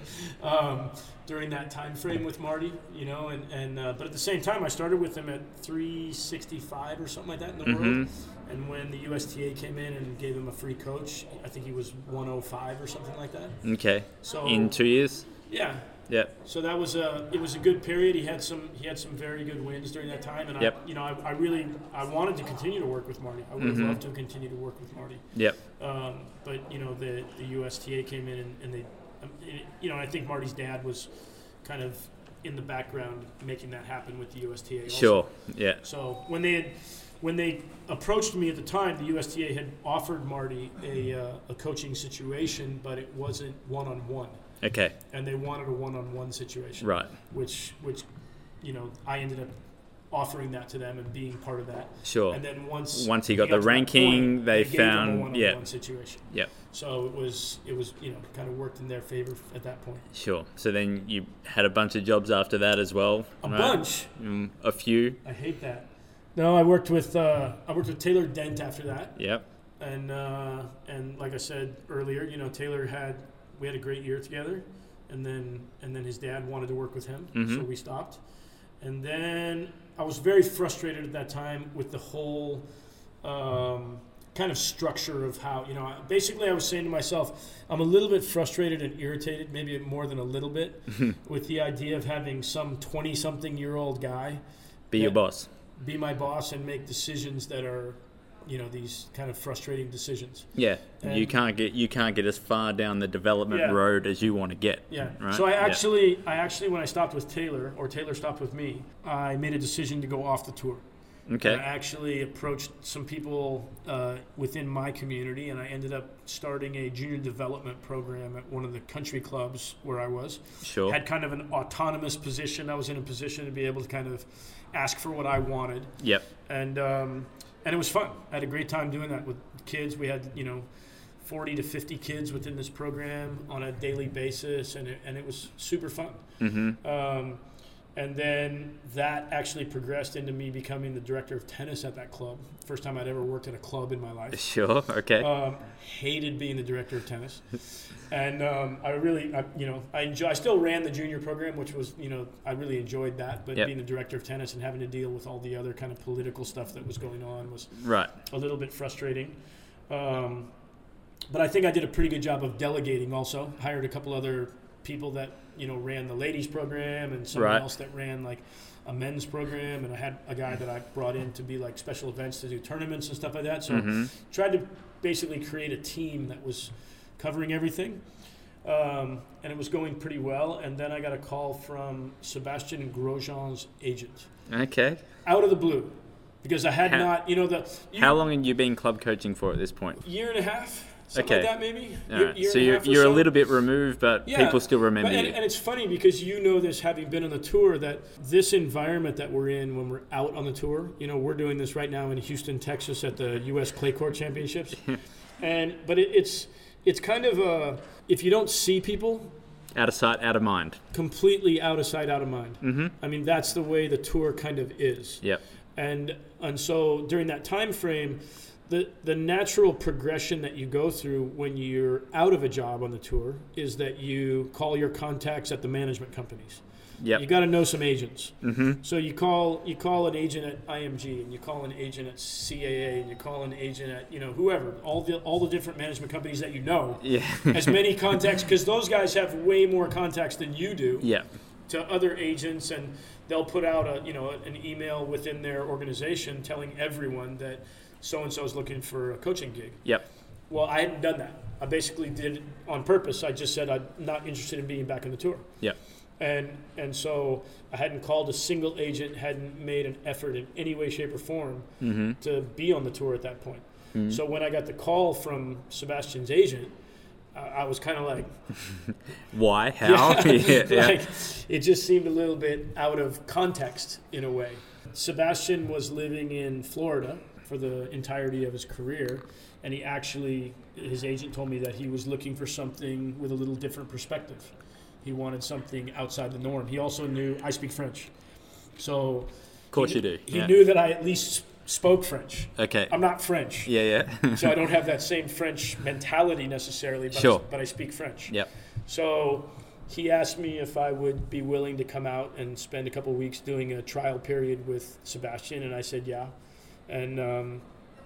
Speaker 3: um, during that time frame with Marty, you know, and and uh, but at the same time, I started with him at three sixty-five or something like that in the
Speaker 2: Mm-hmm.
Speaker 3: world. And when the U S T A came in and gave him a free coach, I think he was one oh five or something like that.
Speaker 2: Okay.
Speaker 3: So
Speaker 2: In two years.
Speaker 3: yeah.
Speaker 2: Yep.
Speaker 3: So that was a it was a good period. He had some he had some very good wins during that time, and
Speaker 2: Yep.
Speaker 3: I you know I, I really I wanted to continue to work with Marty. I would have
Speaker 2: Mhm.
Speaker 3: loved to continue to work with Marty.
Speaker 2: Yep.
Speaker 3: Um, but you know the the U S T A came in and, and they um, it, you know I think Marty's dad was kind of in the background making that happen with the U S T A. Also.
Speaker 2: Sure. Yeah.
Speaker 3: So when they had when they approached me at the time, the U S T A had offered Marty a uh, a coaching situation, but it wasn't one on one.
Speaker 2: Okay.
Speaker 3: And they wanted a one-on-one situation,
Speaker 2: Right.
Speaker 3: which, which, you know, I ended up offering that to them and being part of that.
Speaker 2: Sure.
Speaker 3: And then once
Speaker 2: Once he got
Speaker 3: to
Speaker 2: the
Speaker 3: that
Speaker 2: ranking,
Speaker 3: point,
Speaker 2: they
Speaker 3: gave them
Speaker 2: found-
Speaker 3: a one-on-one
Speaker 2: yeah.
Speaker 3: situation.
Speaker 2: Yep.
Speaker 3: So it was, it was, you know, kind of worked in their favor at that point.
Speaker 2: Sure. So then you had a bunch of jobs after that as well.
Speaker 3: A
Speaker 2: right?
Speaker 3: bunch.
Speaker 2: Mm, a few.
Speaker 3: I hate that. No, I worked with uh, I worked with Taylor Dent after that,
Speaker 2: Yep.
Speaker 3: and uh, and like I said earlier, you know, Taylor had we had a great year together. And then, and then his dad wanted to work with him,
Speaker 2: Mhm.
Speaker 3: so we stopped. And then I was very frustrated at that time with the whole um, kind of structure of how, you know, basically I was saying to myself, I'm a little bit frustrated and irritated, maybe more than a little bit, with the idea of having some twenty-something-year-old guy
Speaker 2: Be your
Speaker 3: that-
Speaker 2: boss.
Speaker 3: be my boss and make decisions that are, you know, these kind of frustrating decisions.
Speaker 2: Yeah. you
Speaker 3: And-
Speaker 2: can't get you can't get as far down the development
Speaker 3: Yeah.
Speaker 2: road as you want to get.
Speaker 3: Yeah.
Speaker 2: Right?
Speaker 3: So I
Speaker 2: Yeah.
Speaker 3: actually, I actually, when I stopped with Taylor, or Taylor stopped with me, I made a decision to go off the tour.
Speaker 2: Okay.
Speaker 3: And I actually approached some people uh, within my community, and I ended up starting a junior development program at one of the country clubs where I was.
Speaker 2: Sure.
Speaker 3: Had kind of an autonomous position. I was in a position to be able to kind of ask for what I wanted,
Speaker 2: Yep.
Speaker 3: and um, and it was fun. I had a great time doing that with kids. We had, you know, forty to fifty kids within this program on a daily basis, and it, and it was super fun.
Speaker 2: Mm-hmm.
Speaker 3: Um, And then that actually progressed into me becoming the director of tennis at that club. First time I'd ever worked at a club in my life.
Speaker 2: Sure, okay.
Speaker 3: Um, hated being the director of tennis. And um, I really, I, you know, I enjoy, I still ran the junior program, which was, you know, I really enjoyed that. But
Speaker 2: yep.
Speaker 3: being the director of tennis and having to deal with all the other kind of political stuff that was going on was
Speaker 2: right.
Speaker 3: a little bit frustrating. Um, but I think I did a pretty good job of delegating also. Hired a couple other people that, you know, ran the ladies program and someone
Speaker 2: right.
Speaker 3: else that ran like a men's program. And I had a guy that I brought in to be like special events to do tournaments and stuff like that. So
Speaker 2: mm-hmm.
Speaker 3: tried to basically create a team that was covering everything. Um, and it was going pretty well. And then I got a call from Sebastian Grosjean's agent.
Speaker 2: Okay.
Speaker 3: Out of the blue. Because I had
Speaker 2: how,
Speaker 3: not, you know, the... You
Speaker 2: how long had you been club coaching for at this point?
Speaker 3: Year and a half. Something
Speaker 2: okay.
Speaker 3: like that, maybe.
Speaker 2: All
Speaker 3: year,
Speaker 2: right.
Speaker 3: year
Speaker 2: so
Speaker 3: and a
Speaker 2: you're,
Speaker 3: half or
Speaker 2: you're
Speaker 3: so.
Speaker 2: a little bit removed, but
Speaker 3: yeah.
Speaker 2: people still remember
Speaker 3: but, and,
Speaker 2: you.
Speaker 3: And it's funny because you know this, having been on the tour, that this environment that we're in when we're out on the tour, you know, we're doing this right now in Houston, Texas at the U S Clay Court Championships. and But it, it's it's kind of, a, if you don't see people...
Speaker 2: Out of sight, out of mind.
Speaker 3: Completely out of sight, out of mind.
Speaker 2: Mm-hmm.
Speaker 3: I mean, that's the way the tour kind of is.
Speaker 2: Yep.
Speaker 3: And and so during that time frame, the the natural progression that you go through when you're out of a job on the tour is that you call your contacts at the management companies.
Speaker 2: Yep.
Speaker 3: You got to know some agents.
Speaker 2: Mm-hmm.
Speaker 3: So you call you call an agent at I M G, and you call an agent at C A A, and you call an agent at, you know, whoever, all the all the different management companies that you know.
Speaker 2: Yeah.
Speaker 3: As many contacts, because those guys have way more contacts than you do.
Speaker 2: Yeah.
Speaker 3: To other agents, and they'll put out a you know an email within their organization telling everyone that so and so is looking for a coaching gig.
Speaker 2: Yep.
Speaker 3: Well, I hadn't done that. I basically did it on purpose. I just said I'm not interested in being back on the tour.
Speaker 2: Yep.
Speaker 3: And and so I hadn't called a single agent, hadn't made an effort in any way, shape, or form
Speaker 2: mm-hmm.
Speaker 3: to be on the tour at that point.
Speaker 2: Mm-hmm.
Speaker 3: So when I got the call from Sebastian's agent, I was kind of like,
Speaker 2: why? How?
Speaker 3: Yeah,
Speaker 2: yeah,
Speaker 3: like, it just seemed a little bit out of context in a way. Sebastian was living in Florida for the entirety of his career, and he actually, his agent told me that he was looking for something with a little different perspective. He wanted something outside the norm. He also knew I speak French. So,
Speaker 2: of course
Speaker 3: he,
Speaker 2: you do.
Speaker 3: He
Speaker 2: yeah.
Speaker 3: knew that I at least spoke French.
Speaker 2: Okay.
Speaker 3: I'm not French.
Speaker 2: Yeah, yeah.
Speaker 3: So I don't have that same French mentality necessarily, but,
Speaker 2: sure.
Speaker 3: I, but I speak French.
Speaker 2: Yep.
Speaker 3: So he asked me if I would be willing to come out and spend a couple of weeks doing a trial period with Sebastian, and I said yeah. And um,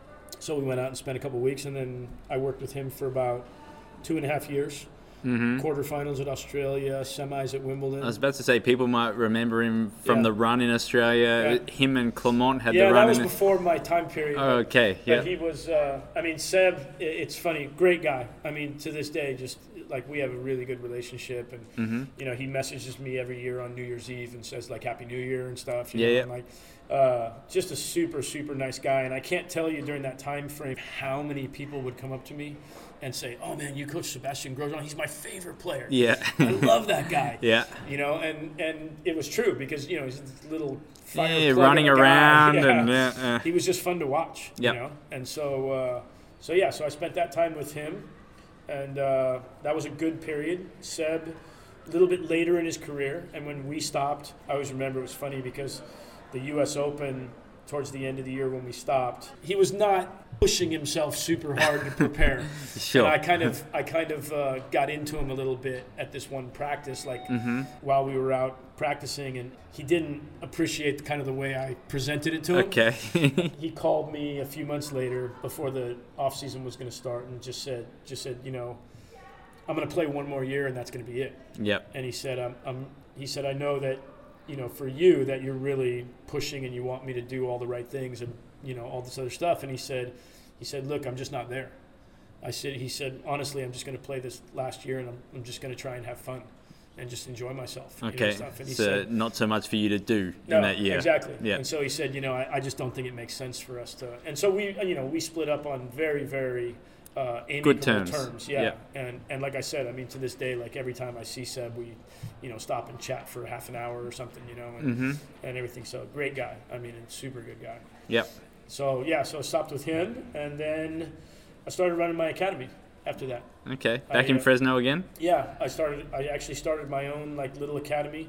Speaker 3: so we went out and spent a couple of weeks, and then I worked with him for about two and a half years. Mm-hmm. Quarterfinals at Australia, semis at Wimbledon.
Speaker 2: I was about to say, people might remember him from yeah. the run in Australia. Yeah. Him and Clement had
Speaker 3: yeah,
Speaker 2: the run.
Speaker 3: Yeah, that was
Speaker 2: in
Speaker 3: before my time period.
Speaker 2: Oh, okay, yeah.
Speaker 3: But he was, uh, I mean, Seb, it's funny, great guy. I mean, to this day, just like we have a really good relationship. And,
Speaker 2: mm-hmm.
Speaker 3: you know, he messages me every year on New Year's Eve and says, like, Happy New Year and stuff. You
Speaker 2: yeah,
Speaker 3: know?
Speaker 2: yeah.
Speaker 3: And, like, uh, just a super, super nice guy. And I can't tell you during that time frame how many people would come up to me and say, oh, man, you coach Sebastian Grosjean. He's my favorite player.
Speaker 2: Yeah.
Speaker 3: I love that guy.
Speaker 2: Yeah.
Speaker 3: You know, and, and it was true because, you know, he's this little fire
Speaker 2: yeah,
Speaker 3: plug
Speaker 2: running
Speaker 3: of a
Speaker 2: around.
Speaker 3: guy. Yeah.
Speaker 2: and yeah, uh.
Speaker 3: He was just fun to watch,
Speaker 2: Yep.
Speaker 3: you know. And so, uh, so, yeah, so I spent that time with him. And uh, that was a good period. Seb, a little bit later in his career. And when we stopped, I always remember it was funny because the U S Open towards the end of the year when we stopped, he was not pushing himself super hard to prepare.
Speaker 2: Sure.
Speaker 3: And I kind of, I kind of uh, got into him a little bit at this one practice, like
Speaker 2: mm-hmm.
Speaker 3: while we were out practicing, and he didn't appreciate the, kind of the way I presented it to him.
Speaker 2: Okay.
Speaker 3: He called me a few months later before the off season was going to start, and just said, just said, you know, I'm going to play one more year, and that's going to be it.
Speaker 2: Yep.
Speaker 3: And he said, I'm, I'm, he said, I know that, you know, for you that you're really pushing and you want me to do all the right things and, you know, all this other stuff. And he said, he said, look, I'm just not there. I said, he said, honestly, I'm just going to play this last year and I'm, I'm just going to try and have fun and just enjoy myself.
Speaker 2: Okay.
Speaker 3: You know, stuff. And he
Speaker 2: so
Speaker 3: said,
Speaker 2: not so much for you to do
Speaker 3: no,
Speaker 2: in that year.
Speaker 3: Exactly.
Speaker 2: Yeah.
Speaker 3: And so he said, you know, I, I just don't think it makes sense for us to. And so we, you know, we split up on very, very uh, amicable
Speaker 2: good terms.
Speaker 3: terms. Yeah.
Speaker 2: yeah.
Speaker 3: And and like I said, I mean, to this day, like every time I see Seb, we, you know, stop and chat for half an hour or something, you know, and,
Speaker 2: mm-hmm.
Speaker 3: and everything. So great guy. I mean, and super good guy.
Speaker 2: Yep.
Speaker 3: So yeah, so I stopped with him, and then I started running my academy after that.
Speaker 2: Okay. Back
Speaker 3: I,
Speaker 2: in
Speaker 3: uh,
Speaker 2: Fresno again?
Speaker 3: Yeah, I started. I actually started my own like little academy,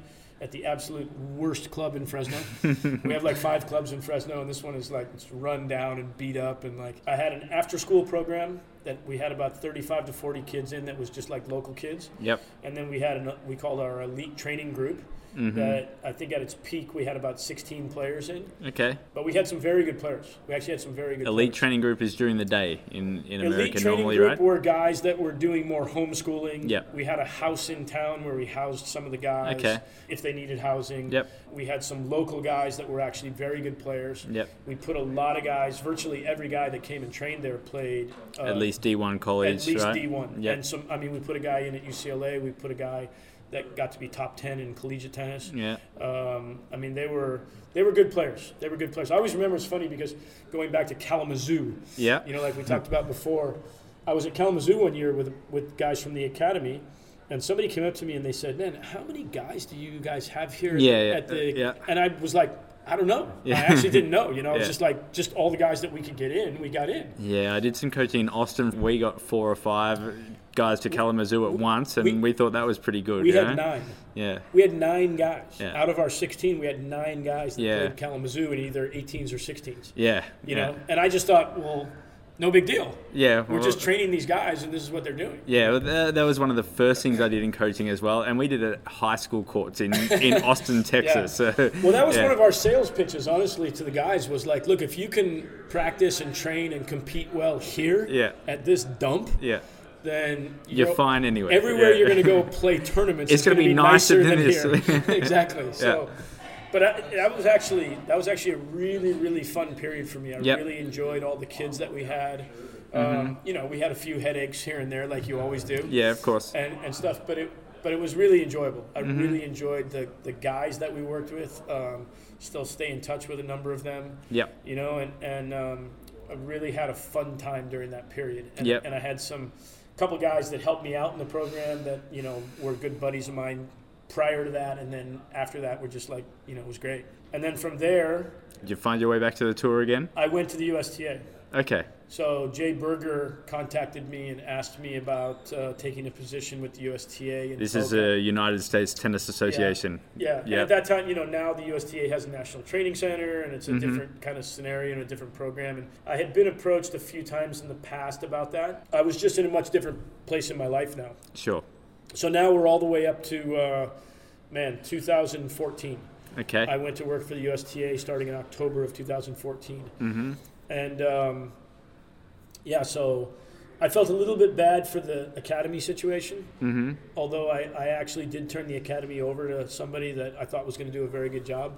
Speaker 3: at the absolute worst club in Fresno. We have like five clubs in Fresno, and this one is like it's run down and beat up. And like I had an after-school program that we had about thirty-five to forty kids in that was just like local kids.
Speaker 2: Yep.
Speaker 3: And then we had an, we called our elite training group. Mm-hmm. That I think at its peak we had about sixteen players in.
Speaker 2: Okay.
Speaker 3: But we had some very good players. We actually had some very good
Speaker 2: Elite
Speaker 3: players.
Speaker 2: training group is during the day in, in
Speaker 3: Elite
Speaker 2: America
Speaker 3: training
Speaker 2: normally,
Speaker 3: group
Speaker 2: right?
Speaker 3: were guys that were doing more homeschooling.
Speaker 2: Yep.
Speaker 3: We had a house in town where we housed some of the guys
Speaker 2: Okay.
Speaker 3: if they needed housing.
Speaker 2: Yep.
Speaker 3: We had some local guys that were actually very good players.
Speaker 2: Yep.
Speaker 3: We put a lot of guys, virtually every guy that came and trained there played. Uh,
Speaker 2: At least D one college,
Speaker 3: At least
Speaker 2: right?
Speaker 3: D one.
Speaker 2: Yep.
Speaker 3: And some, I mean, we put a guy in at U C L A. We put a guy that got to be top ten in collegiate tennis.
Speaker 2: Yeah.
Speaker 3: Um, I mean, they were they were good players. They were good players. I always remember it's funny because going back to Kalamazoo,
Speaker 2: Yeah.
Speaker 3: you know, like we talked about before, I was at Kalamazoo one year with with guys from the academy, and somebody came up to me and they said, "Man, how many guys do you guys have here
Speaker 2: Yeah,
Speaker 3: at,
Speaker 2: yeah,
Speaker 3: at the?"
Speaker 2: yeah.
Speaker 3: And I was like, I don't know.
Speaker 2: Yeah.
Speaker 3: I actually didn't know. You know, it was
Speaker 2: Yeah.
Speaker 3: just like just all the guys that we could get in, we got in.
Speaker 2: Yeah, I did some coaching in Austin. We got four or five guys to Kalamazoo at once, and
Speaker 3: we,
Speaker 2: we thought that was pretty good.
Speaker 3: We
Speaker 2: you
Speaker 3: had
Speaker 2: know?
Speaker 3: nine.
Speaker 2: Yeah.
Speaker 3: We had nine guys.
Speaker 2: Yeah.
Speaker 3: Out of our sixteen, we had nine guys that
Speaker 2: Yeah.
Speaker 3: played Kalamazoo in either eighteens or sixteens.
Speaker 2: Yeah.
Speaker 3: You
Speaker 2: yeah.
Speaker 3: know, and I just thought, well, no big deal.
Speaker 2: Yeah.
Speaker 3: We're
Speaker 2: well,
Speaker 3: just training these guys, and this is what they're doing.
Speaker 2: Yeah, well, that, that was one of the first things I did in coaching as well, and we did it at high school courts in, in Austin, Texas.
Speaker 3: Yeah.
Speaker 2: So,
Speaker 3: Well, that was
Speaker 2: yeah.
Speaker 3: one of our sales pitches, honestly, to the guys was like, look, if you can practice and train and compete well here
Speaker 2: Yeah.
Speaker 3: at this dump,
Speaker 2: Yeah.
Speaker 3: then
Speaker 2: You're
Speaker 3: know,
Speaker 2: fine anyway.
Speaker 3: Everywhere
Speaker 2: Yeah.
Speaker 3: you're going to go play tournaments,
Speaker 2: It's
Speaker 3: is
Speaker 2: gonna
Speaker 3: going to
Speaker 2: be
Speaker 3: be
Speaker 2: nicer
Speaker 3: nicer
Speaker 2: than
Speaker 3: than,
Speaker 2: this.
Speaker 3: here. Exactly. So,
Speaker 2: Yeah.
Speaker 3: but I, that was actually that was actually a really really fun period for me. I
Speaker 2: Yep.
Speaker 3: really enjoyed all the kids that we had. Um,
Speaker 2: Mm-hmm.
Speaker 3: you know, we had a few headaches here and there, like you always do.
Speaker 2: Yeah, of course.
Speaker 3: And, and stuff, but it but it was really enjoyable. I
Speaker 2: Mm-hmm.
Speaker 3: really enjoyed the, the guys that we worked with. Um, still stay in touch with a number of them.
Speaker 2: Yep.
Speaker 3: You know, and and um, I really had a fun time during that period. And,
Speaker 2: Yep.
Speaker 3: and I had some couple guys that helped me out in the program that you know were good buddies of mine prior to that, and then after that were just like you know it was great. And then from there,
Speaker 2: Did you find your way back to the tour again?
Speaker 3: I went to the U S T A.
Speaker 2: Okay.
Speaker 3: So Jay Berger contacted me and asked me about uh, taking a position with the U S T A. In
Speaker 2: This is
Speaker 3: Boca.
Speaker 2: the United States Tennis Association.
Speaker 3: Yeah, and
Speaker 2: Yep.
Speaker 3: at that time, you know, now the U S T A has a national training center, and it's a
Speaker 2: Mhm.
Speaker 3: different kind of scenario and a different program. And I had been approached a few times in the past about that. I was just in a much different place in my life now.
Speaker 2: Sure.
Speaker 3: So now we're all the way up to, uh, man, two thousand fourteen.
Speaker 2: Okay.
Speaker 3: I went to work for the U S T A starting in October of two thousand fourteen.
Speaker 2: Mm-hmm.
Speaker 3: And um, yeah, so I felt a little bit bad for the academy situation,
Speaker 2: Mm-hmm.
Speaker 3: although I, I actually did turn the academy over to somebody that I thought was going to do a very good job.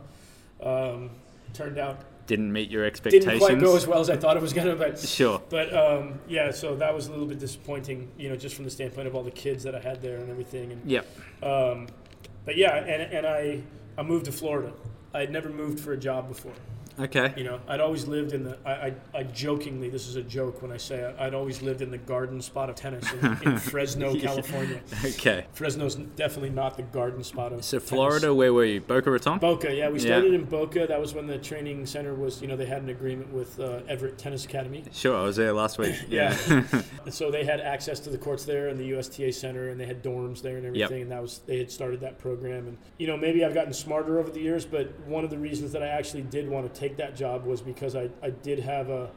Speaker 3: Um, turned out
Speaker 2: Didn't meet your expectations.
Speaker 3: didn't quite go as well as I thought it was going to, but
Speaker 2: Sure.
Speaker 3: but um, yeah, so that was a little bit disappointing, you know, just from the standpoint of all the kids that I had there and everything. And
Speaker 2: Yep.
Speaker 3: um, but yeah, and and I I moved to Florida. I had never moved for a job before.
Speaker 2: Okay.
Speaker 3: You know, I'd always lived in the, I, I, I jokingly, this is a joke when I say it, I'd always lived in the garden spot of tennis in, in Fresno,
Speaker 2: Yeah.
Speaker 3: California.
Speaker 2: Okay.
Speaker 3: Fresno's definitely not the garden spot of
Speaker 2: So
Speaker 3: tennis.
Speaker 2: Florida, where were you? Boca Raton?
Speaker 3: Boca, yeah. We
Speaker 2: Yeah.
Speaker 3: started in Boca. That was when the training center was, you know, they had an agreement with uh, Everett Tennis Academy.
Speaker 2: Sure, I was there last week.
Speaker 3: Yeah. And so they had access to the courts there and the U S T A center, and they had dorms there and everything.
Speaker 2: Yep.
Speaker 3: And that was they had started that program. And you know, maybe I've gotten smarter over the years, but one of the reasons that I actually did want to take that job was because I, I did have a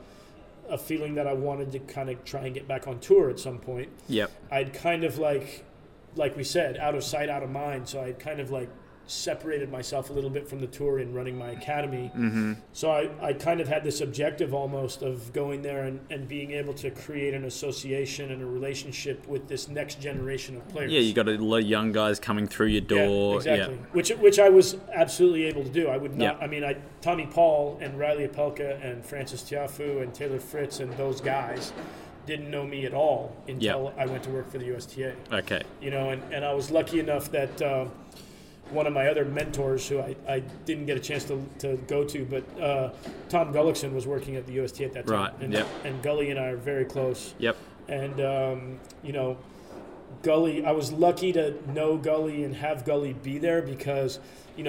Speaker 3: a feeling that I wanted to kind of try and get back on tour at some point.
Speaker 2: Yep.
Speaker 3: I'd kind of like, like we said, out of sight, out of mind. So I'd kind of like separated myself a little bit from the tour in running my academy.
Speaker 2: Mm-hmm.
Speaker 3: So I, I kind of had this objective almost of going there and, and being able to create an association and a relationship with this next generation of players.
Speaker 2: Yeah, you got a lot of young guys coming through your
Speaker 3: Yeah,
Speaker 2: door.
Speaker 3: exactly.
Speaker 2: Yeah.
Speaker 3: Which which I was absolutely able to do. I would not.
Speaker 2: Yeah.
Speaker 3: I mean, I Tommy Paul and Riley Apelka and Francis Tiafoe and Taylor Fritz and those guys didn't know me at all until I went to work for the U S T A.
Speaker 2: Okay.
Speaker 3: You know, and, and I was lucky enough that uh, one of my other mentors, who I, I didn't get a chance to, to go to, but uh, Tom Gullickson was working at the U S T A at that time.
Speaker 2: Right,
Speaker 3: And,
Speaker 2: yep.
Speaker 3: and Gully and I are very close.
Speaker 2: Yep.
Speaker 3: And, um, you know, Gully, I was lucky to know Gully and have Gully be there because, you know,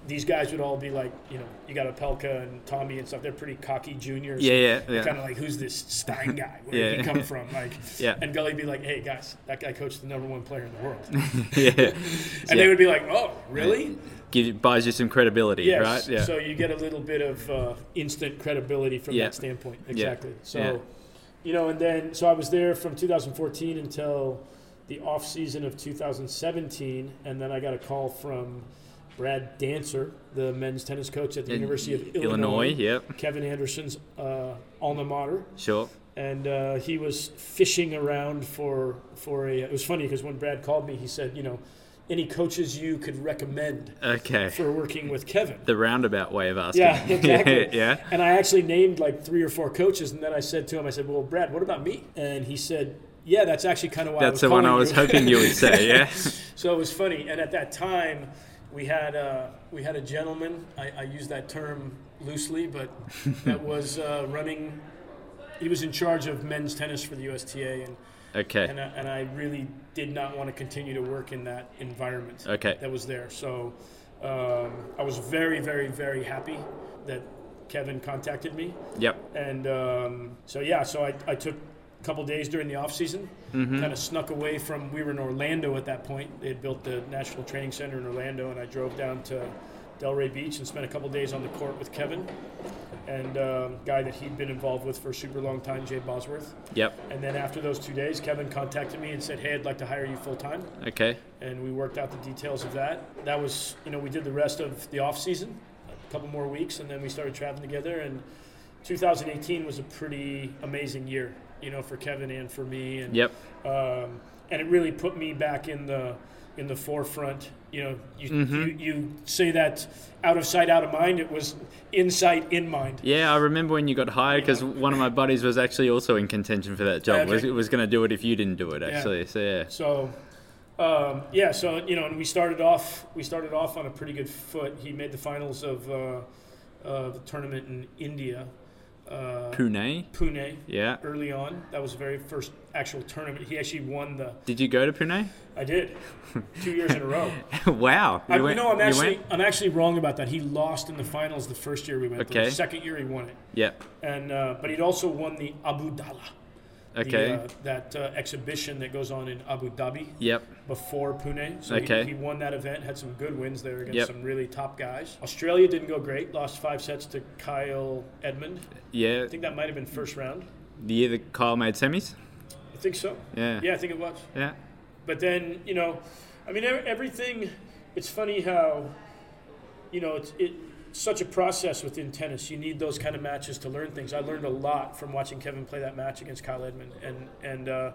Speaker 3: these guys would all be like, you know, you got Opelka and Tommy and stuff. They're pretty cocky juniors.
Speaker 2: Yeah, yeah, yeah.
Speaker 3: Kind of like, who's this Stein guy? Where
Speaker 2: Yeah.
Speaker 3: did he come from? Like,
Speaker 2: Yeah.
Speaker 3: And Gully'd be like, hey guys, that guy coached the number one player in the world.
Speaker 2: yeah.
Speaker 3: And
Speaker 2: Yeah.
Speaker 3: they would be like, oh, really?
Speaker 2: Give you, buys you some credibility,
Speaker 3: Yes.
Speaker 2: right? Yeah.
Speaker 3: So you get a little bit of uh, instant credibility from
Speaker 2: Yeah.
Speaker 3: that standpoint.
Speaker 2: Yeah.
Speaker 3: Exactly. So,
Speaker 2: Yeah.
Speaker 3: you know, and then so I was there from two thousand fourteen until the off season of two thousand seventeen, and then I got a call from Brad Dancer, the men's tennis coach at the
Speaker 2: In
Speaker 3: University of
Speaker 2: Illinois,
Speaker 3: Illinois.
Speaker 2: yep.
Speaker 3: Kevin Anderson's uh, alma mater.
Speaker 2: Sure.
Speaker 3: And uh, he was fishing around for for a. It was funny because when Brad called me, he said, you know, any coaches you could recommend
Speaker 2: Okay.
Speaker 3: for working with Kevin.
Speaker 2: The roundabout way of asking.
Speaker 3: Yeah, exactly.
Speaker 2: yeah.
Speaker 3: And I actually named like three or four coaches, and then I said to him, I said, well, Brad, what about me? And he said, yeah, that's actually kind of why
Speaker 2: That's
Speaker 3: I
Speaker 2: the
Speaker 3: was
Speaker 2: one I
Speaker 3: calling
Speaker 2: was
Speaker 3: you.
Speaker 2: hoping you would say, yeah.
Speaker 3: So it was funny. And at that time, we had uh, we had a gentleman, I, I use that term loosely, but that was uh, running, he was in charge of men's tennis for the U S T A, and
Speaker 2: Okay.
Speaker 3: and I, and I really did not want to continue to work in that environment
Speaker 2: Okay.
Speaker 3: that was there. So um, I was very, very, very happy that Kevin contacted me.
Speaker 2: Yep.
Speaker 3: And um, so, yeah, so I, I took a couple days during the off season,
Speaker 2: Mm-hmm.
Speaker 3: kind of snuck away from, we were in Orlando at that point. They had built the National Training Center in Orlando, and I drove down to Delray Beach and spent a couple days on the court with Kevin and a um, guy that he'd been involved with for a super long time, Jay Bosworth.
Speaker 2: Yep.
Speaker 3: And then after those two days, Kevin contacted me and said, hey, I'd like to hire you full time.
Speaker 2: Okay.
Speaker 3: And we worked out the details of that. That was, you know, we did the rest of the off season, a couple more weeks, and then we started traveling together. And two thousand eighteen was a pretty amazing year, you know, for Kevin and for me. And,
Speaker 2: Yep.
Speaker 3: Um, and it really put me back in the in the forefront. You know, you,
Speaker 2: Mm-hmm.
Speaker 3: you you say that out of sight, out of mind. It was in sight, in mind.
Speaker 2: Yeah, I remember when you got hired because one of my buddies was actually also in contention for that job.
Speaker 3: Okay.
Speaker 2: Was was going to do it if you didn't do it,
Speaker 3: Yeah.
Speaker 2: actually. So yeah.
Speaker 3: So, um, yeah, so you know, and we started off. We started off on a pretty good foot. He made the finals of uh, uh, the tournament in India, uh,
Speaker 2: Pune.
Speaker 3: Pune,
Speaker 2: Yeah.
Speaker 3: early on. That was the very first actual tournament. He actually won the.
Speaker 2: Did you go to Pune?
Speaker 3: I did, two years in a row.
Speaker 2: Wow.
Speaker 3: I,
Speaker 2: You went-
Speaker 3: no, I'm
Speaker 2: you
Speaker 3: actually
Speaker 2: went?
Speaker 3: I'm actually wrong about that. He lost in the finals the first year we went.
Speaker 2: Okay.
Speaker 3: The second year he won it,
Speaker 2: Yep.
Speaker 3: and uh, but he'd also won the Abu Dhabi.
Speaker 2: Okay.
Speaker 3: The, uh, that uh, exhibition that goes on in Abu Dhabi
Speaker 2: Yep.
Speaker 3: before Pune. So
Speaker 2: Okay.
Speaker 3: he, he won that event, had some good wins there against
Speaker 2: Yep.
Speaker 3: some really top guys. Australia didn't go great, lost five sets to Kyle Edmund.
Speaker 2: Yeah.
Speaker 3: I think that might have been first round.
Speaker 2: The year that Kyle made semis?
Speaker 3: I think so.
Speaker 2: Yeah.
Speaker 3: Yeah, I think it was.
Speaker 2: Yeah.
Speaker 3: But then, you know, I mean, ev- everything, it's funny how, you know, it's it, such a process within tennis. You need those kind of matches to learn things. I learned a lot from watching Kevin play that match against Kyle Edmund, and, and uh,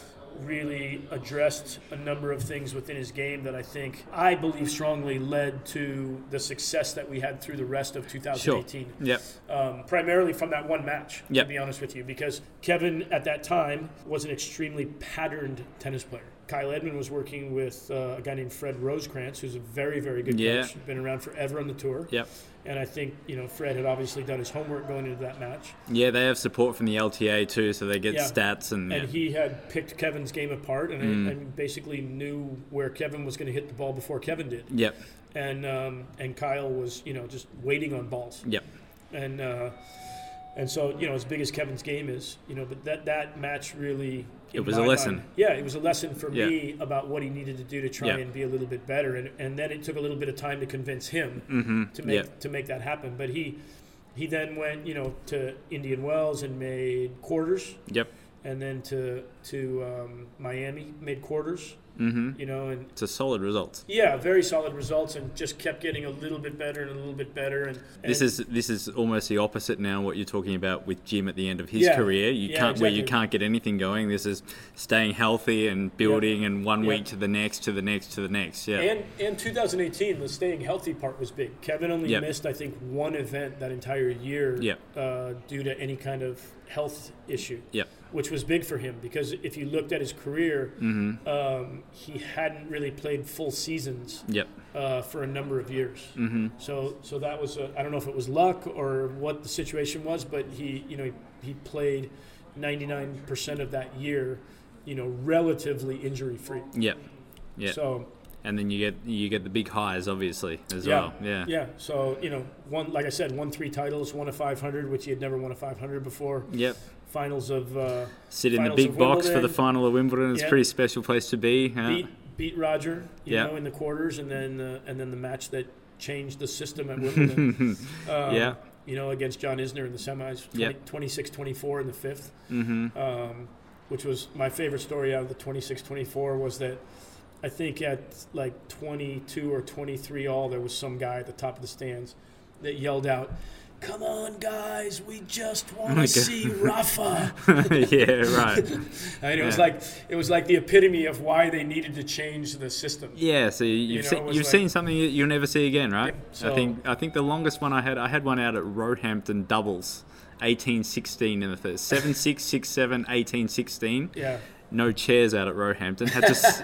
Speaker 3: really addressed a number of things within his game that I think, I believe strongly led to the success that we had through the rest of two thousand eighteen.
Speaker 2: Sure. Yep.
Speaker 3: Um, primarily from that one match,
Speaker 2: Yep.
Speaker 3: to be honest with you, because Kevin at that time was an extremely patterned tennis player. Kyle Edmund was working with uh, a guy named Fred Rosecrans, who's a very, very good
Speaker 2: Yeah.
Speaker 3: coach. Been around forever on the tour.
Speaker 2: Yep.
Speaker 3: And I think, you know, Fred had obviously done his homework going into that match.
Speaker 2: Yeah, they have support from the L T A too, so they get
Speaker 3: Yeah.
Speaker 2: stats and,
Speaker 3: And
Speaker 2: yeah.
Speaker 3: he had picked Kevin's game apart and,
Speaker 2: Mm.
Speaker 3: and basically knew where Kevin was going to hit the ball before Kevin did.
Speaker 2: Yep.
Speaker 3: And um, and Kyle was, you know, just waiting on balls.
Speaker 2: Yep.
Speaker 3: And uh, and so, you know, as big as Kevin's game is, you know, but that, that match really... in
Speaker 2: It was a
Speaker 3: my
Speaker 2: lesson.
Speaker 3: mind- yeah, it was a lesson for
Speaker 2: Yeah.
Speaker 3: me about what he needed to do to try
Speaker 2: Yeah.
Speaker 3: and be a little bit better. And, and then it took a little bit of time to convince him
Speaker 2: Mm-hmm.
Speaker 3: to make
Speaker 2: Yeah.
Speaker 3: to make that happen. But he he then went, you know, to Indian Wells and made quarters,
Speaker 2: Yep.
Speaker 3: and then to to um, Miami made quarters.
Speaker 2: Mm-hmm.
Speaker 3: You know, and
Speaker 2: It's a solid result.
Speaker 3: yeah, very solid results, and just kept getting a little bit better and a little bit better. And, and
Speaker 2: This is this is almost the opposite now. What you're talking about with Jim at the end of his
Speaker 3: Yeah.
Speaker 2: career, you
Speaker 3: Yeah,
Speaker 2: can't where you
Speaker 3: exactly.
Speaker 2: can't get anything going. This is staying healthy and building, and one
Speaker 3: Yeah.
Speaker 2: week to the next, to the next, to the next. Yeah,
Speaker 3: And and two thousand eighteen, the staying healthy part was big. Kevin only
Speaker 2: Yep.
Speaker 3: missed, I think, one event that entire year
Speaker 2: Yep.
Speaker 3: uh, due to any kind of health issue,
Speaker 2: Yep.
Speaker 3: which was big for him because if you looked at his career,
Speaker 2: Mm-hmm.
Speaker 3: um, he hadn't really played full seasons
Speaker 2: Yep.
Speaker 3: uh, for a number of years.
Speaker 2: Mm-hmm.
Speaker 3: So so that was a, I don't know if it was luck or what the situation was, but he you know he, he played ninety-nine percent of that year, you know, relatively injury free.
Speaker 2: Yep. Yeah.
Speaker 3: So.
Speaker 2: And then you get you get the big highs, obviously, as
Speaker 3: Yeah.
Speaker 2: well. Yeah.
Speaker 3: Yeah. So, you know, one like I said, won three titles, won a five hundred, which he had never won a five hundred before.
Speaker 2: Yep.
Speaker 3: Finals of uh,
Speaker 2: Sit in the
Speaker 3: finals
Speaker 2: big
Speaker 3: of
Speaker 2: box for the
Speaker 3: Wimbledon.
Speaker 2: final of Wimbledon. It's
Speaker 3: Yeah.
Speaker 2: a pretty special place to be. Huh?
Speaker 3: Beat beat Roger, you
Speaker 2: Yeah.
Speaker 3: know, in the quarters, and then uh, and then the match that changed the system at Wimbledon. um,
Speaker 2: Yeah.
Speaker 3: You know, against John Isner in the semis,
Speaker 2: Yep.
Speaker 3: twenty-six twenty-four in the fifth.
Speaker 2: Mm-hmm.
Speaker 3: Um, which was my favorite story out of the twenty-six twenty-four was that I think at like twenty-two or twenty-three all, there was some guy at the top of the stands that yelled out, "Come on, guys, we just want to
Speaker 2: Okay.
Speaker 3: see Rafa."
Speaker 2: Yeah, right.
Speaker 3: And it was
Speaker 2: Yeah.
Speaker 3: like it was like the epitome of why they needed to change the system.
Speaker 2: Yeah, so you've,
Speaker 3: You know,
Speaker 2: seen,
Speaker 3: it was
Speaker 2: you've
Speaker 3: like-
Speaker 2: seen something that you'll never see again, right?
Speaker 3: Yeah, so-
Speaker 2: I think I think the longest one I had, I had one out at Roehampton doubles, eighteen sixteen in the third, seven six, six seven, eighteen sixteen.
Speaker 3: Yeah,
Speaker 2: No chairs out at Roehampton. Had to. s-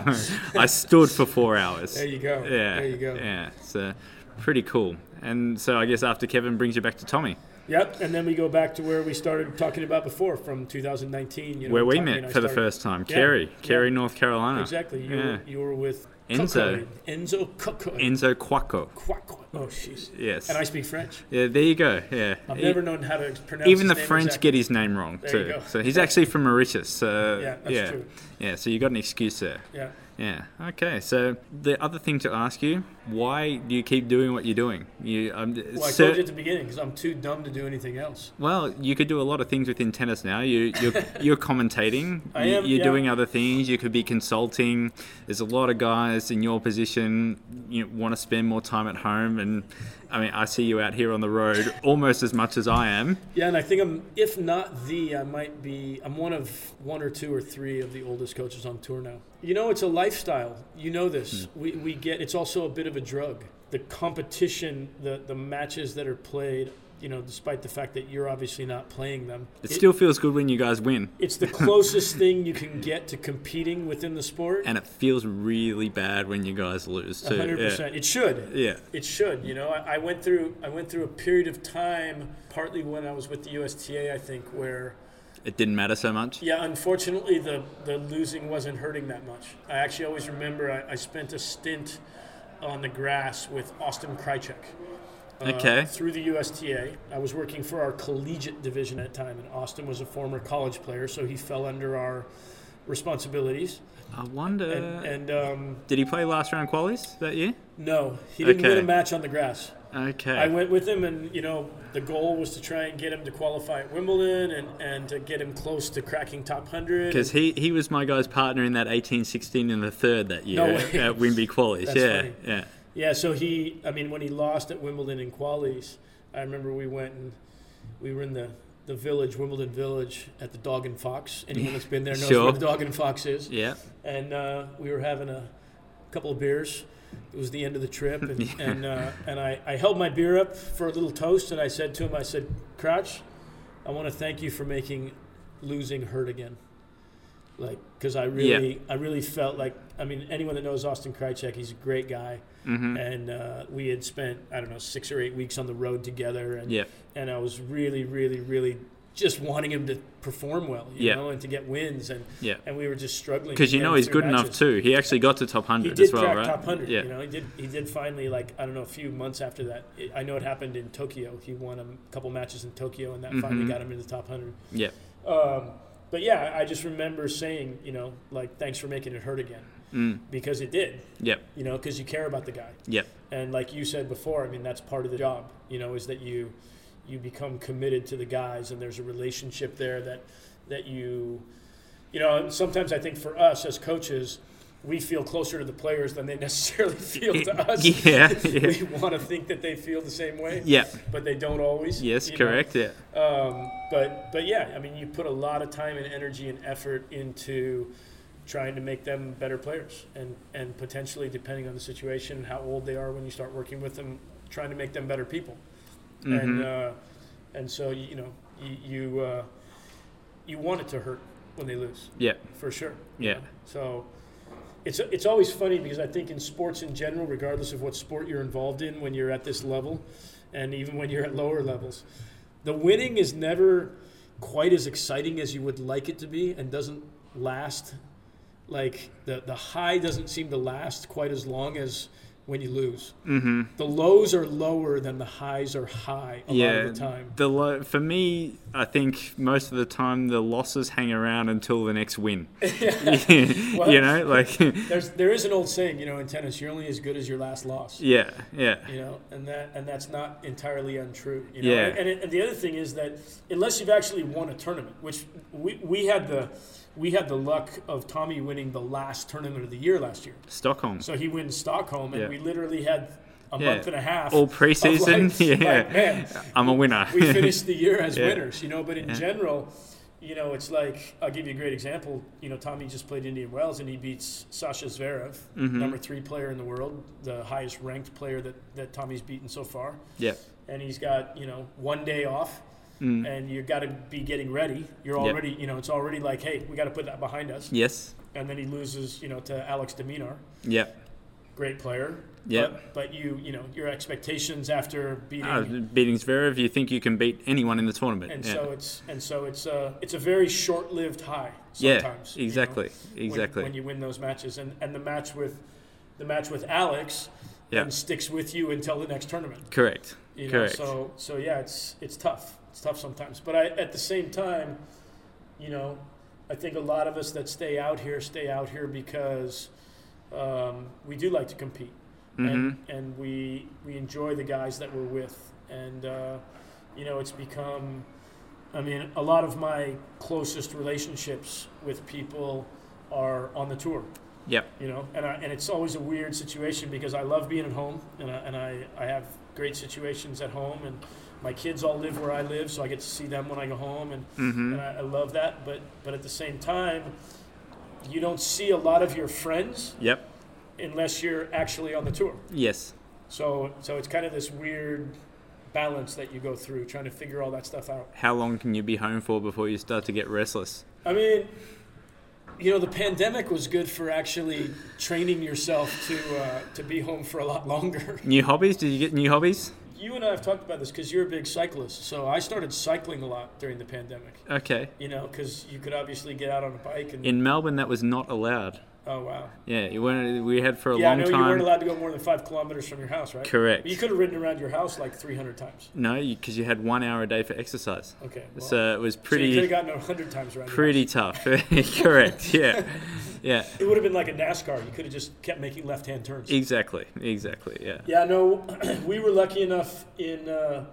Speaker 2: I stood for four hours.
Speaker 3: there you go.
Speaker 2: Yeah,
Speaker 3: There you go.
Speaker 2: Yeah, so pretty cool. And so I guess after Kevin brings you back to Tommy,
Speaker 3: Yep, and then we go back to where we started talking about before, from two thousand nineteen. You know,
Speaker 2: where we
Speaker 3: Tommy and
Speaker 2: met
Speaker 3: I
Speaker 2: for the
Speaker 3: started-
Speaker 2: first time,
Speaker 3: Yeah,
Speaker 2: Kerry,
Speaker 3: yeah.
Speaker 2: Kerry, North Carolina.
Speaker 3: Exactly. You,
Speaker 2: Yeah.
Speaker 3: were, you were with
Speaker 2: Enzo.
Speaker 3: Kokoy. Enzo Kokoy.
Speaker 2: Enzo Quacco.
Speaker 3: Quack. Oh, jeez.
Speaker 2: Yes.
Speaker 3: And I speak French.
Speaker 2: Yeah, there you go. Yeah.
Speaker 3: I've
Speaker 2: E-
Speaker 3: never known how to pronounce
Speaker 2: Even
Speaker 3: his
Speaker 2: the
Speaker 3: name
Speaker 2: French
Speaker 3: exactly.
Speaker 2: get his name wrong
Speaker 3: There
Speaker 2: too.
Speaker 3: you go.
Speaker 2: So he's actually from Mauritius. So
Speaker 3: Yeah, that's
Speaker 2: yeah.
Speaker 3: true.
Speaker 2: Yeah, so you got an excuse there.
Speaker 3: Yeah.
Speaker 2: Yeah. Okay. So the other thing to ask you, why do you keep doing what you're doing? You um,
Speaker 3: Well, I
Speaker 2: cer-
Speaker 3: told you at the beginning because I'm too dumb to do anything else.
Speaker 2: well, you could do a lot of things within tennis now. You you're, you're commentating.
Speaker 3: I
Speaker 2: you,
Speaker 3: am,
Speaker 2: You're
Speaker 3: yeah.
Speaker 2: doing other things. You could be consulting. There's a lot of guys in your position. You want to spend more time at home, and I mean, I see you out here on the road almost as much as I am.
Speaker 3: Yeah, and I think I'm, if not the, I might be, I'm one of one or two or three of the oldest coaches on tour now. You know, it's a lifestyle. You know this.
Speaker 2: Hmm.
Speaker 3: We, we get, it's also a bit of a drug. The competition, the, the matches that are played, you know, despite the fact that you're obviously not playing them.
Speaker 2: It still feels good when you guys win.
Speaker 3: It's the closest thing you can get to competing within the sport.
Speaker 2: And it feels really bad when you guys lose too.
Speaker 3: one hundred percent. It should.
Speaker 2: Yeah.
Speaker 3: It should. You know, I, I went through I went through a period of time, partly when I was with the U S T A, I think, where
Speaker 2: It didn't matter so much.
Speaker 3: yeah, unfortunately, the the losing wasn't hurting that much. I actually always remember I, I spent a stint on the grass with Austin Krajicek. Uh,
Speaker 2: Okay.
Speaker 3: Through the U S T A. I was working for our collegiate division at the time, and Austin was a former college player, so he fell under our responsibilities.
Speaker 2: I wonder.
Speaker 3: And, and um,
Speaker 2: Did he play last round qualies that year?
Speaker 3: no, he didn't
Speaker 2: Okay.
Speaker 3: win a match on the grass.
Speaker 2: Okay.
Speaker 3: I went with him, and you know, the goal was to try and get him to qualify at Wimbledon, and, and to get him close to cracking top one hundred.
Speaker 2: Because he, he was my guy's partner in that eighteen sixteen in the third that year
Speaker 3: No way.
Speaker 2: at Wimby qualies.
Speaker 3: That's
Speaker 2: yeah,
Speaker 3: funny.
Speaker 2: yeah.
Speaker 3: Yeah, so he, I mean, when he lost at Wimbledon in qualies, I remember we went and we were in the, the village, Wimbledon Village, at the Dog and Fox. Anyone that's been there knows
Speaker 2: Sure.
Speaker 3: where the Dog and Fox is.
Speaker 2: Yeah.
Speaker 3: And uh, we were having a couple of beers. It was the end of the trip, and
Speaker 2: Yeah.
Speaker 3: and, uh, and I, I held my beer up for a little toast, and I said to him, I said, Crouch, I want to thank you for making losing hurt again. Like, because I really,
Speaker 2: Yeah.
Speaker 3: I really felt like, I mean, anyone that knows Austin Krajicek, he's a great guy,
Speaker 2: Mm-hmm.
Speaker 3: and uh, we had spent, I don't know, six or eight weeks on the road together, and
Speaker 2: Yeah.
Speaker 3: and I was really, really, really just wanting him to perform well, you
Speaker 2: Yeah.
Speaker 3: know, and to get wins, and
Speaker 2: Yeah.
Speaker 3: and we were just struggling
Speaker 2: Because you
Speaker 3: to get
Speaker 2: know
Speaker 3: him
Speaker 2: he's
Speaker 3: through
Speaker 2: good enough
Speaker 3: matches.
Speaker 2: too. He actually got to top
Speaker 3: He
Speaker 2: hundred
Speaker 3: did
Speaker 2: as well,
Speaker 3: crack
Speaker 2: right?
Speaker 3: top one hundred.
Speaker 2: Yeah.
Speaker 3: You know, he did. He did finally, like, I don't know, a few months after that. It, I know it happened in Tokyo. He won a couple matches in Tokyo, and that finally
Speaker 2: Mhm.
Speaker 3: got him into the top one hundred.
Speaker 2: Yeah.
Speaker 3: Um, but yeah, I just remember saying, you know, like, thanks for making it hurt again,
Speaker 2: Mm.
Speaker 3: because it did.
Speaker 2: Yep.
Speaker 3: You know, because you care about the guy.
Speaker 2: Yep.
Speaker 3: And like you said before, I mean, that's part of the job. You know, is that you you become committed to the guys, and there's a relationship there that that you, you know, sometimes I think for us as coaches, we feel closer to the players than they necessarily feel to us.
Speaker 2: Yeah, yeah.
Speaker 3: We want to think that they feel the same way,
Speaker 2: Yeah.
Speaker 3: but they don't always.
Speaker 2: Yes,
Speaker 3: you know.
Speaker 2: correct. Yeah.
Speaker 3: Um, but but yeah, I mean, you put a lot of time and energy and effort into trying to make them better players, and, and potentially, depending on the situation, how old they are when you start working with them, trying to make them better people. And
Speaker 2: Mhm.
Speaker 3: uh, and so you know you you, uh, you want it to hurt when they lose,
Speaker 2: Yeah.
Speaker 3: for sure. you
Speaker 2: Yeah.
Speaker 3: know? So it's it's always funny because I think in sports in general, regardless of what sport you're involved in, when you're at this level, and even when you're at lower levels, the winning is never quite as exciting as you would like it to be, and doesn't last like the the high doesn't seem to last quite as long as when you lose.
Speaker 2: Mm-hmm.
Speaker 3: The lows are lower than the highs are high a
Speaker 2: yeah,
Speaker 3: lot of the time.
Speaker 2: The lo- for me, I think most of the time the losses hang around until the next win.
Speaker 3: yeah. Well,
Speaker 2: you know, like
Speaker 3: there's there is an old saying, you know, in tennis, you're only as good as your last loss.
Speaker 2: Yeah, yeah.
Speaker 3: You know, and that and that's not entirely untrue. You know?
Speaker 2: Yeah.
Speaker 3: And, and, it, and the other thing is that unless you've actually won a tournament, which we we had the we had the luck of Tommy winning the last tournament of the year last year.
Speaker 2: Stockholm.
Speaker 3: So he wins Stockholm, and
Speaker 2: Yeah.
Speaker 3: we literally had a
Speaker 2: Yeah.
Speaker 3: month and a half.
Speaker 2: All preseason.
Speaker 3: Like,
Speaker 2: yeah.
Speaker 3: like, man,
Speaker 2: I'm a winner.
Speaker 3: we finished the year as
Speaker 2: Yeah.
Speaker 3: winners, you know. But in
Speaker 2: Yeah.
Speaker 3: general, you know, it's like, I'll give you a great example. You know, Tommy just played Indian Wells, and he beats Sasha Zverev,
Speaker 2: Mhm.
Speaker 3: number three player in the world, the highest ranked player that, that Tommy's beaten so far.
Speaker 2: Yeah.
Speaker 3: And he's got, you know, one day off.
Speaker 2: Mm.
Speaker 3: And you got to be getting ready. You're
Speaker 2: Yep.
Speaker 3: already, you know, it's already like, hey, we got to put that behind us.
Speaker 2: Yes.
Speaker 3: And then he loses, you know, to Alex de Minaur,
Speaker 2: Yeah.
Speaker 3: great player.
Speaker 2: Yep.
Speaker 3: But, but you, you know, your expectations after beating,
Speaker 2: Uh, beating Zverev, you think you can beat anyone in the tournament.
Speaker 3: and
Speaker 2: yeah.
Speaker 3: so it's and so it's uh it's a very short-lived high
Speaker 2: yeah.
Speaker 3: sometimes. you know,
Speaker 2: Exactly.
Speaker 3: when-
Speaker 2: exactly.
Speaker 3: When, you win those matches, and, and the match with the match with Alex,
Speaker 2: Yeah.
Speaker 3: then sticks with you until the next tournament.
Speaker 2: Correct.
Speaker 3: You know,
Speaker 2: Correct.
Speaker 3: so so yeah, it's it's tough. It's tough sometimes. But I, at the same time, you know, I think a lot of us that stay out here stay out here because um, we do like to compete,
Speaker 2: Mhm.
Speaker 3: and and we we enjoy the guys that we're with, and uh, you know, it's become. I mean, a lot of my closest relationships with people are on the tour.
Speaker 2: Yep.
Speaker 3: You know, and I, and it's always a weird situation because I love being at home, and I, and I, I have great situations at home, and my kids all live where I live, so I get to see them when I go home, and,
Speaker 2: Mhm.
Speaker 3: and I, I love that. But but at the same time, you don't see a lot of your friends
Speaker 2: Yep.
Speaker 3: unless you're actually on the tour.
Speaker 2: Yes.
Speaker 3: So so it's kind of this weird balance that you go through trying to figure all that stuff out.
Speaker 2: How long can you be home for before you start to get restless?
Speaker 3: I mean, you know, the pandemic was good for actually training yourself to uh, to be home for a lot longer.
Speaker 2: New hobbies? Did you get new hobbies?
Speaker 3: You and I have talked about this because you're a big cyclist. So I started cycling a lot during the pandemic.
Speaker 2: Okay.
Speaker 3: You know, because you could obviously get out on a bike and.
Speaker 2: In Melbourne, that was not allowed.
Speaker 3: Oh wow.
Speaker 2: Yeah, you weren't, we had for a
Speaker 3: Yeah, I
Speaker 2: long
Speaker 3: know
Speaker 2: time.
Speaker 3: you weren't allowed to go more than five kilometers from your house, right?
Speaker 2: Correct.
Speaker 3: You could have ridden around your house like three hundred times.
Speaker 2: No, because you, you had one hour a day for exercise.
Speaker 3: Okay. Well,
Speaker 2: So it was
Speaker 3: so you
Speaker 2: pretty,
Speaker 3: could have gotten a hundred times around. Your
Speaker 2: pretty
Speaker 3: house.
Speaker 2: tough. Correct. Yeah. Yeah.
Speaker 3: It would have been like a NASCAR. You could have just kept making left-hand turns.
Speaker 2: Exactly. Exactly. Yeah.
Speaker 3: Yeah, no, we were lucky enough in uh,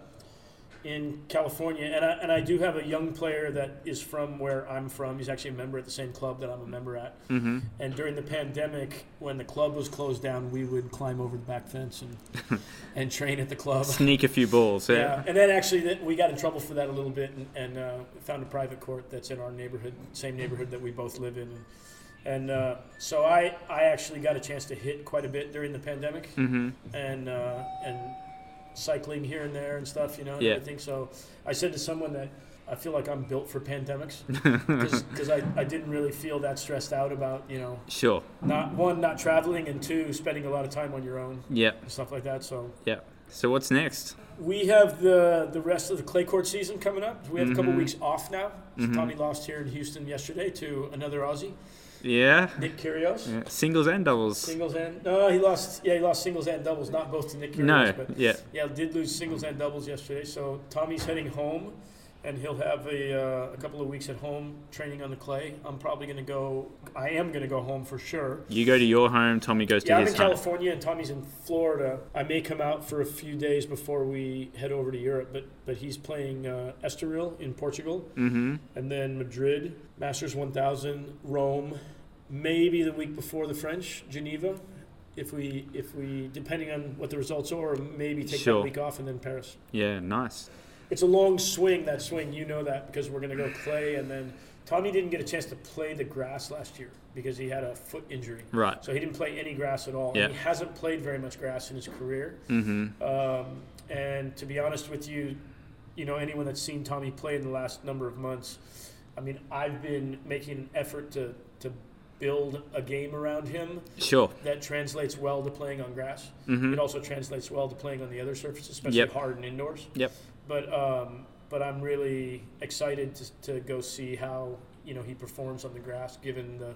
Speaker 3: in California, and I, and I do have a young player that is from where I'm from. He's actually a member at the same club that I'm a member at.
Speaker 2: Mm-hmm.
Speaker 3: And during the pandemic, when the club was closed down, we would climb over the back fence and and train at the club.
Speaker 2: Sneak a few balls. Yeah.
Speaker 3: Yeah, and then actually that we got in trouble for that a little bit, and, and uh, found a private court that's in our neighborhood, same neighborhood that we both live in. And uh, so I, I actually got a chance to hit quite a bit during the pandemic,
Speaker 2: Mm-hmm.
Speaker 3: and uh, and cycling here and there and stuff, you know, and
Speaker 2: Yeah.
Speaker 3: everything. So I said to someone that I feel like I'm built for pandemics because I, I didn't really feel that stressed out about, you know,
Speaker 2: Sure.
Speaker 3: not one, not traveling, and two, spending a lot of time on your own
Speaker 2: Yeah.
Speaker 3: and stuff like that. So
Speaker 2: Yeah. So what's next?
Speaker 3: we have the the rest of the clay court season coming up. We have a couple
Speaker 2: Mhm.
Speaker 3: weeks off now. So
Speaker 2: Mhm.
Speaker 3: Tommy lost here in Houston yesterday to another Aussie,
Speaker 2: Yeah.
Speaker 3: Nick Kyrgios.
Speaker 2: Yeah. Singles and doubles.
Speaker 3: Singles and no, he lost. Yeah, he lost singles and doubles, not both to Nick Kyrgios.
Speaker 2: No.
Speaker 3: but
Speaker 2: Yeah.
Speaker 3: yeah, did lose singles and doubles yesterday. So Tommy's heading home, and he'll have a, uh, a couple of weeks at home training on the clay. I'm probably going to go. I am going to go home for sure.
Speaker 2: You go to your home. Tommy goes to
Speaker 3: Yeah, I'm
Speaker 2: his
Speaker 3: in
Speaker 2: home.
Speaker 3: California, and Tommy's in Florida. I may come out for a few days before we head over to Europe, but but he's playing uh, Estoril in Portugal,
Speaker 2: Mm-hmm.
Speaker 3: and then Madrid, Masters one thousand, Rome, maybe the week before the French, Geneva, if we if we depending on what the results are, or maybe take
Speaker 2: Sure.
Speaker 3: that week off and then Paris.
Speaker 2: Yeah. Nice.
Speaker 3: It's a long swing, that swing, you know that, because we're going to go clay, and then Tommy didn't get a chance to play the grass last year because he had a foot injury.
Speaker 2: Right.
Speaker 3: So he didn't play any grass at all.
Speaker 2: Yeah.
Speaker 3: And he hasn't played very much grass in his career.
Speaker 2: Mm-hmm.
Speaker 3: Um, and to be honest with you, you know, anyone that's seen Tommy play in the last number of months, I mean, I've been making an effort to, to build a game around him
Speaker 2: Sure.
Speaker 3: that translates well to playing on grass.
Speaker 2: Mm-hmm.
Speaker 3: It also translates well to playing on the other surfaces, especially
Speaker 2: Yep.
Speaker 3: hard and indoors.
Speaker 2: Yep.
Speaker 3: But um, but I'm really excited to, to go see how, you know, he performs on the grass, given the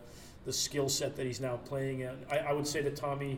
Speaker 3: the skill set that he's now playing at. I, I would say that Tommy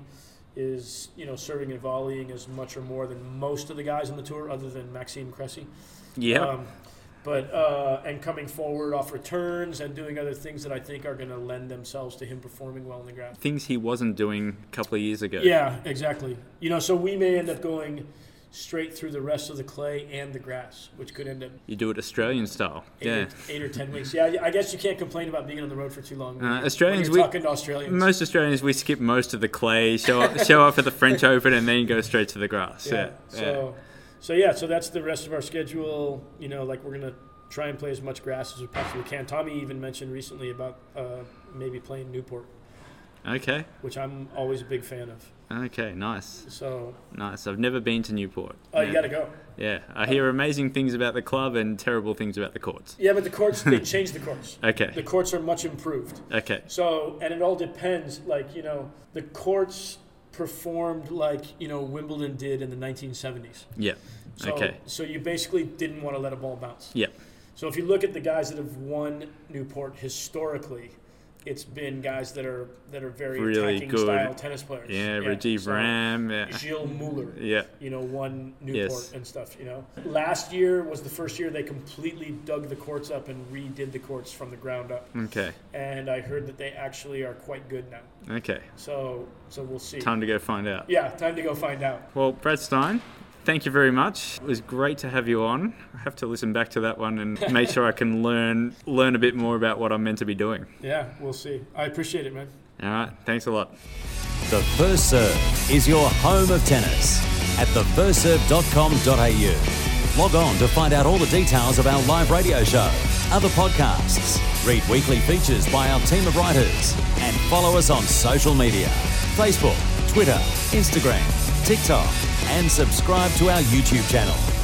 Speaker 3: is, you know, serving and volleying as much or more than most of the guys on the tour, other than Maxime Cressy.
Speaker 2: Yeah.
Speaker 3: Um, but uh, and coming forward off returns and doing other things that I think are going to lend themselves to him performing well in the grass.
Speaker 2: Things he wasn't doing a couple of years ago.
Speaker 3: Yeah, exactly. You know, so we may end up going straight through the rest of the clay and the grass, which could end up
Speaker 2: You do it Australian style.
Speaker 3: eight,
Speaker 2: Yeah.
Speaker 3: or, eight or ten weeks. Yeah, I guess you can't complain about being on the road for too long.
Speaker 2: Uh,
Speaker 3: when
Speaker 2: Australians,
Speaker 3: you're
Speaker 2: we,
Speaker 3: talking to Australians.
Speaker 2: most Australians, we skip most of the clay, show up, show up at the French Open, and then go straight to the grass.
Speaker 3: Yeah.
Speaker 2: Yeah.
Speaker 3: So, so yeah, so that's the rest of our schedule. You know, like we're gonna try and play as much grass as we possibly can. Tommy even mentioned recently about uh, maybe playing Newport,
Speaker 2: yeah. Okay.
Speaker 3: which I'm always a big fan of.
Speaker 2: Okay. Nice.
Speaker 3: So
Speaker 2: Nice. I've never been to Newport.
Speaker 3: oh,
Speaker 2: yeah.
Speaker 3: you got to go.
Speaker 2: Yeah. I hear amazing things about the club and terrible things about the courts.
Speaker 3: Yeah, but the courts, they changed the courts.
Speaker 2: Okay.
Speaker 3: The courts are much improved.
Speaker 2: Okay.
Speaker 3: So, and it all depends. Like, you know, the courts performed like, you know, Wimbledon did in the nineteen seventies.
Speaker 2: Yeah.
Speaker 3: So,
Speaker 2: Okay.
Speaker 3: So you basically didn't want to let a ball bounce.
Speaker 2: Yeah.
Speaker 3: So if you look at the guys that have won Newport historically, it's been guys that are that are very
Speaker 2: Really
Speaker 3: attacking
Speaker 2: good.
Speaker 3: style tennis players.
Speaker 2: Yeah. Rajiv
Speaker 3: so
Speaker 2: Ram. Yeah.
Speaker 3: Gilles Muller,
Speaker 2: Yeah.
Speaker 3: you know, won Newport
Speaker 2: Yes.
Speaker 3: and stuff, you know. Last year was the first year they completely dug the courts up and redid the courts from the ground up.
Speaker 2: Okay.
Speaker 3: And I heard that they actually are quite good now.
Speaker 2: Okay.
Speaker 3: So so we'll see.
Speaker 2: Time to go find out.
Speaker 3: Yeah, time to go find out.
Speaker 2: Well, Brad Stein, thank you very much. It was great to have you on. I have to listen back to that one and make sure I can learn learn a bit more about what I'm meant to be doing.
Speaker 3: Yeah, we'll see. I appreciate it, man.
Speaker 2: All right. Thanks a lot.
Speaker 1: The First Serve is your home of tennis at the first serve dot com dot a u. Log on to find out all the details of our live radio show, other podcasts, read weekly features by our team of writers, and follow us on social media, Facebook, Twitter, Instagram, TikTok, and subscribe to our YouTube channel.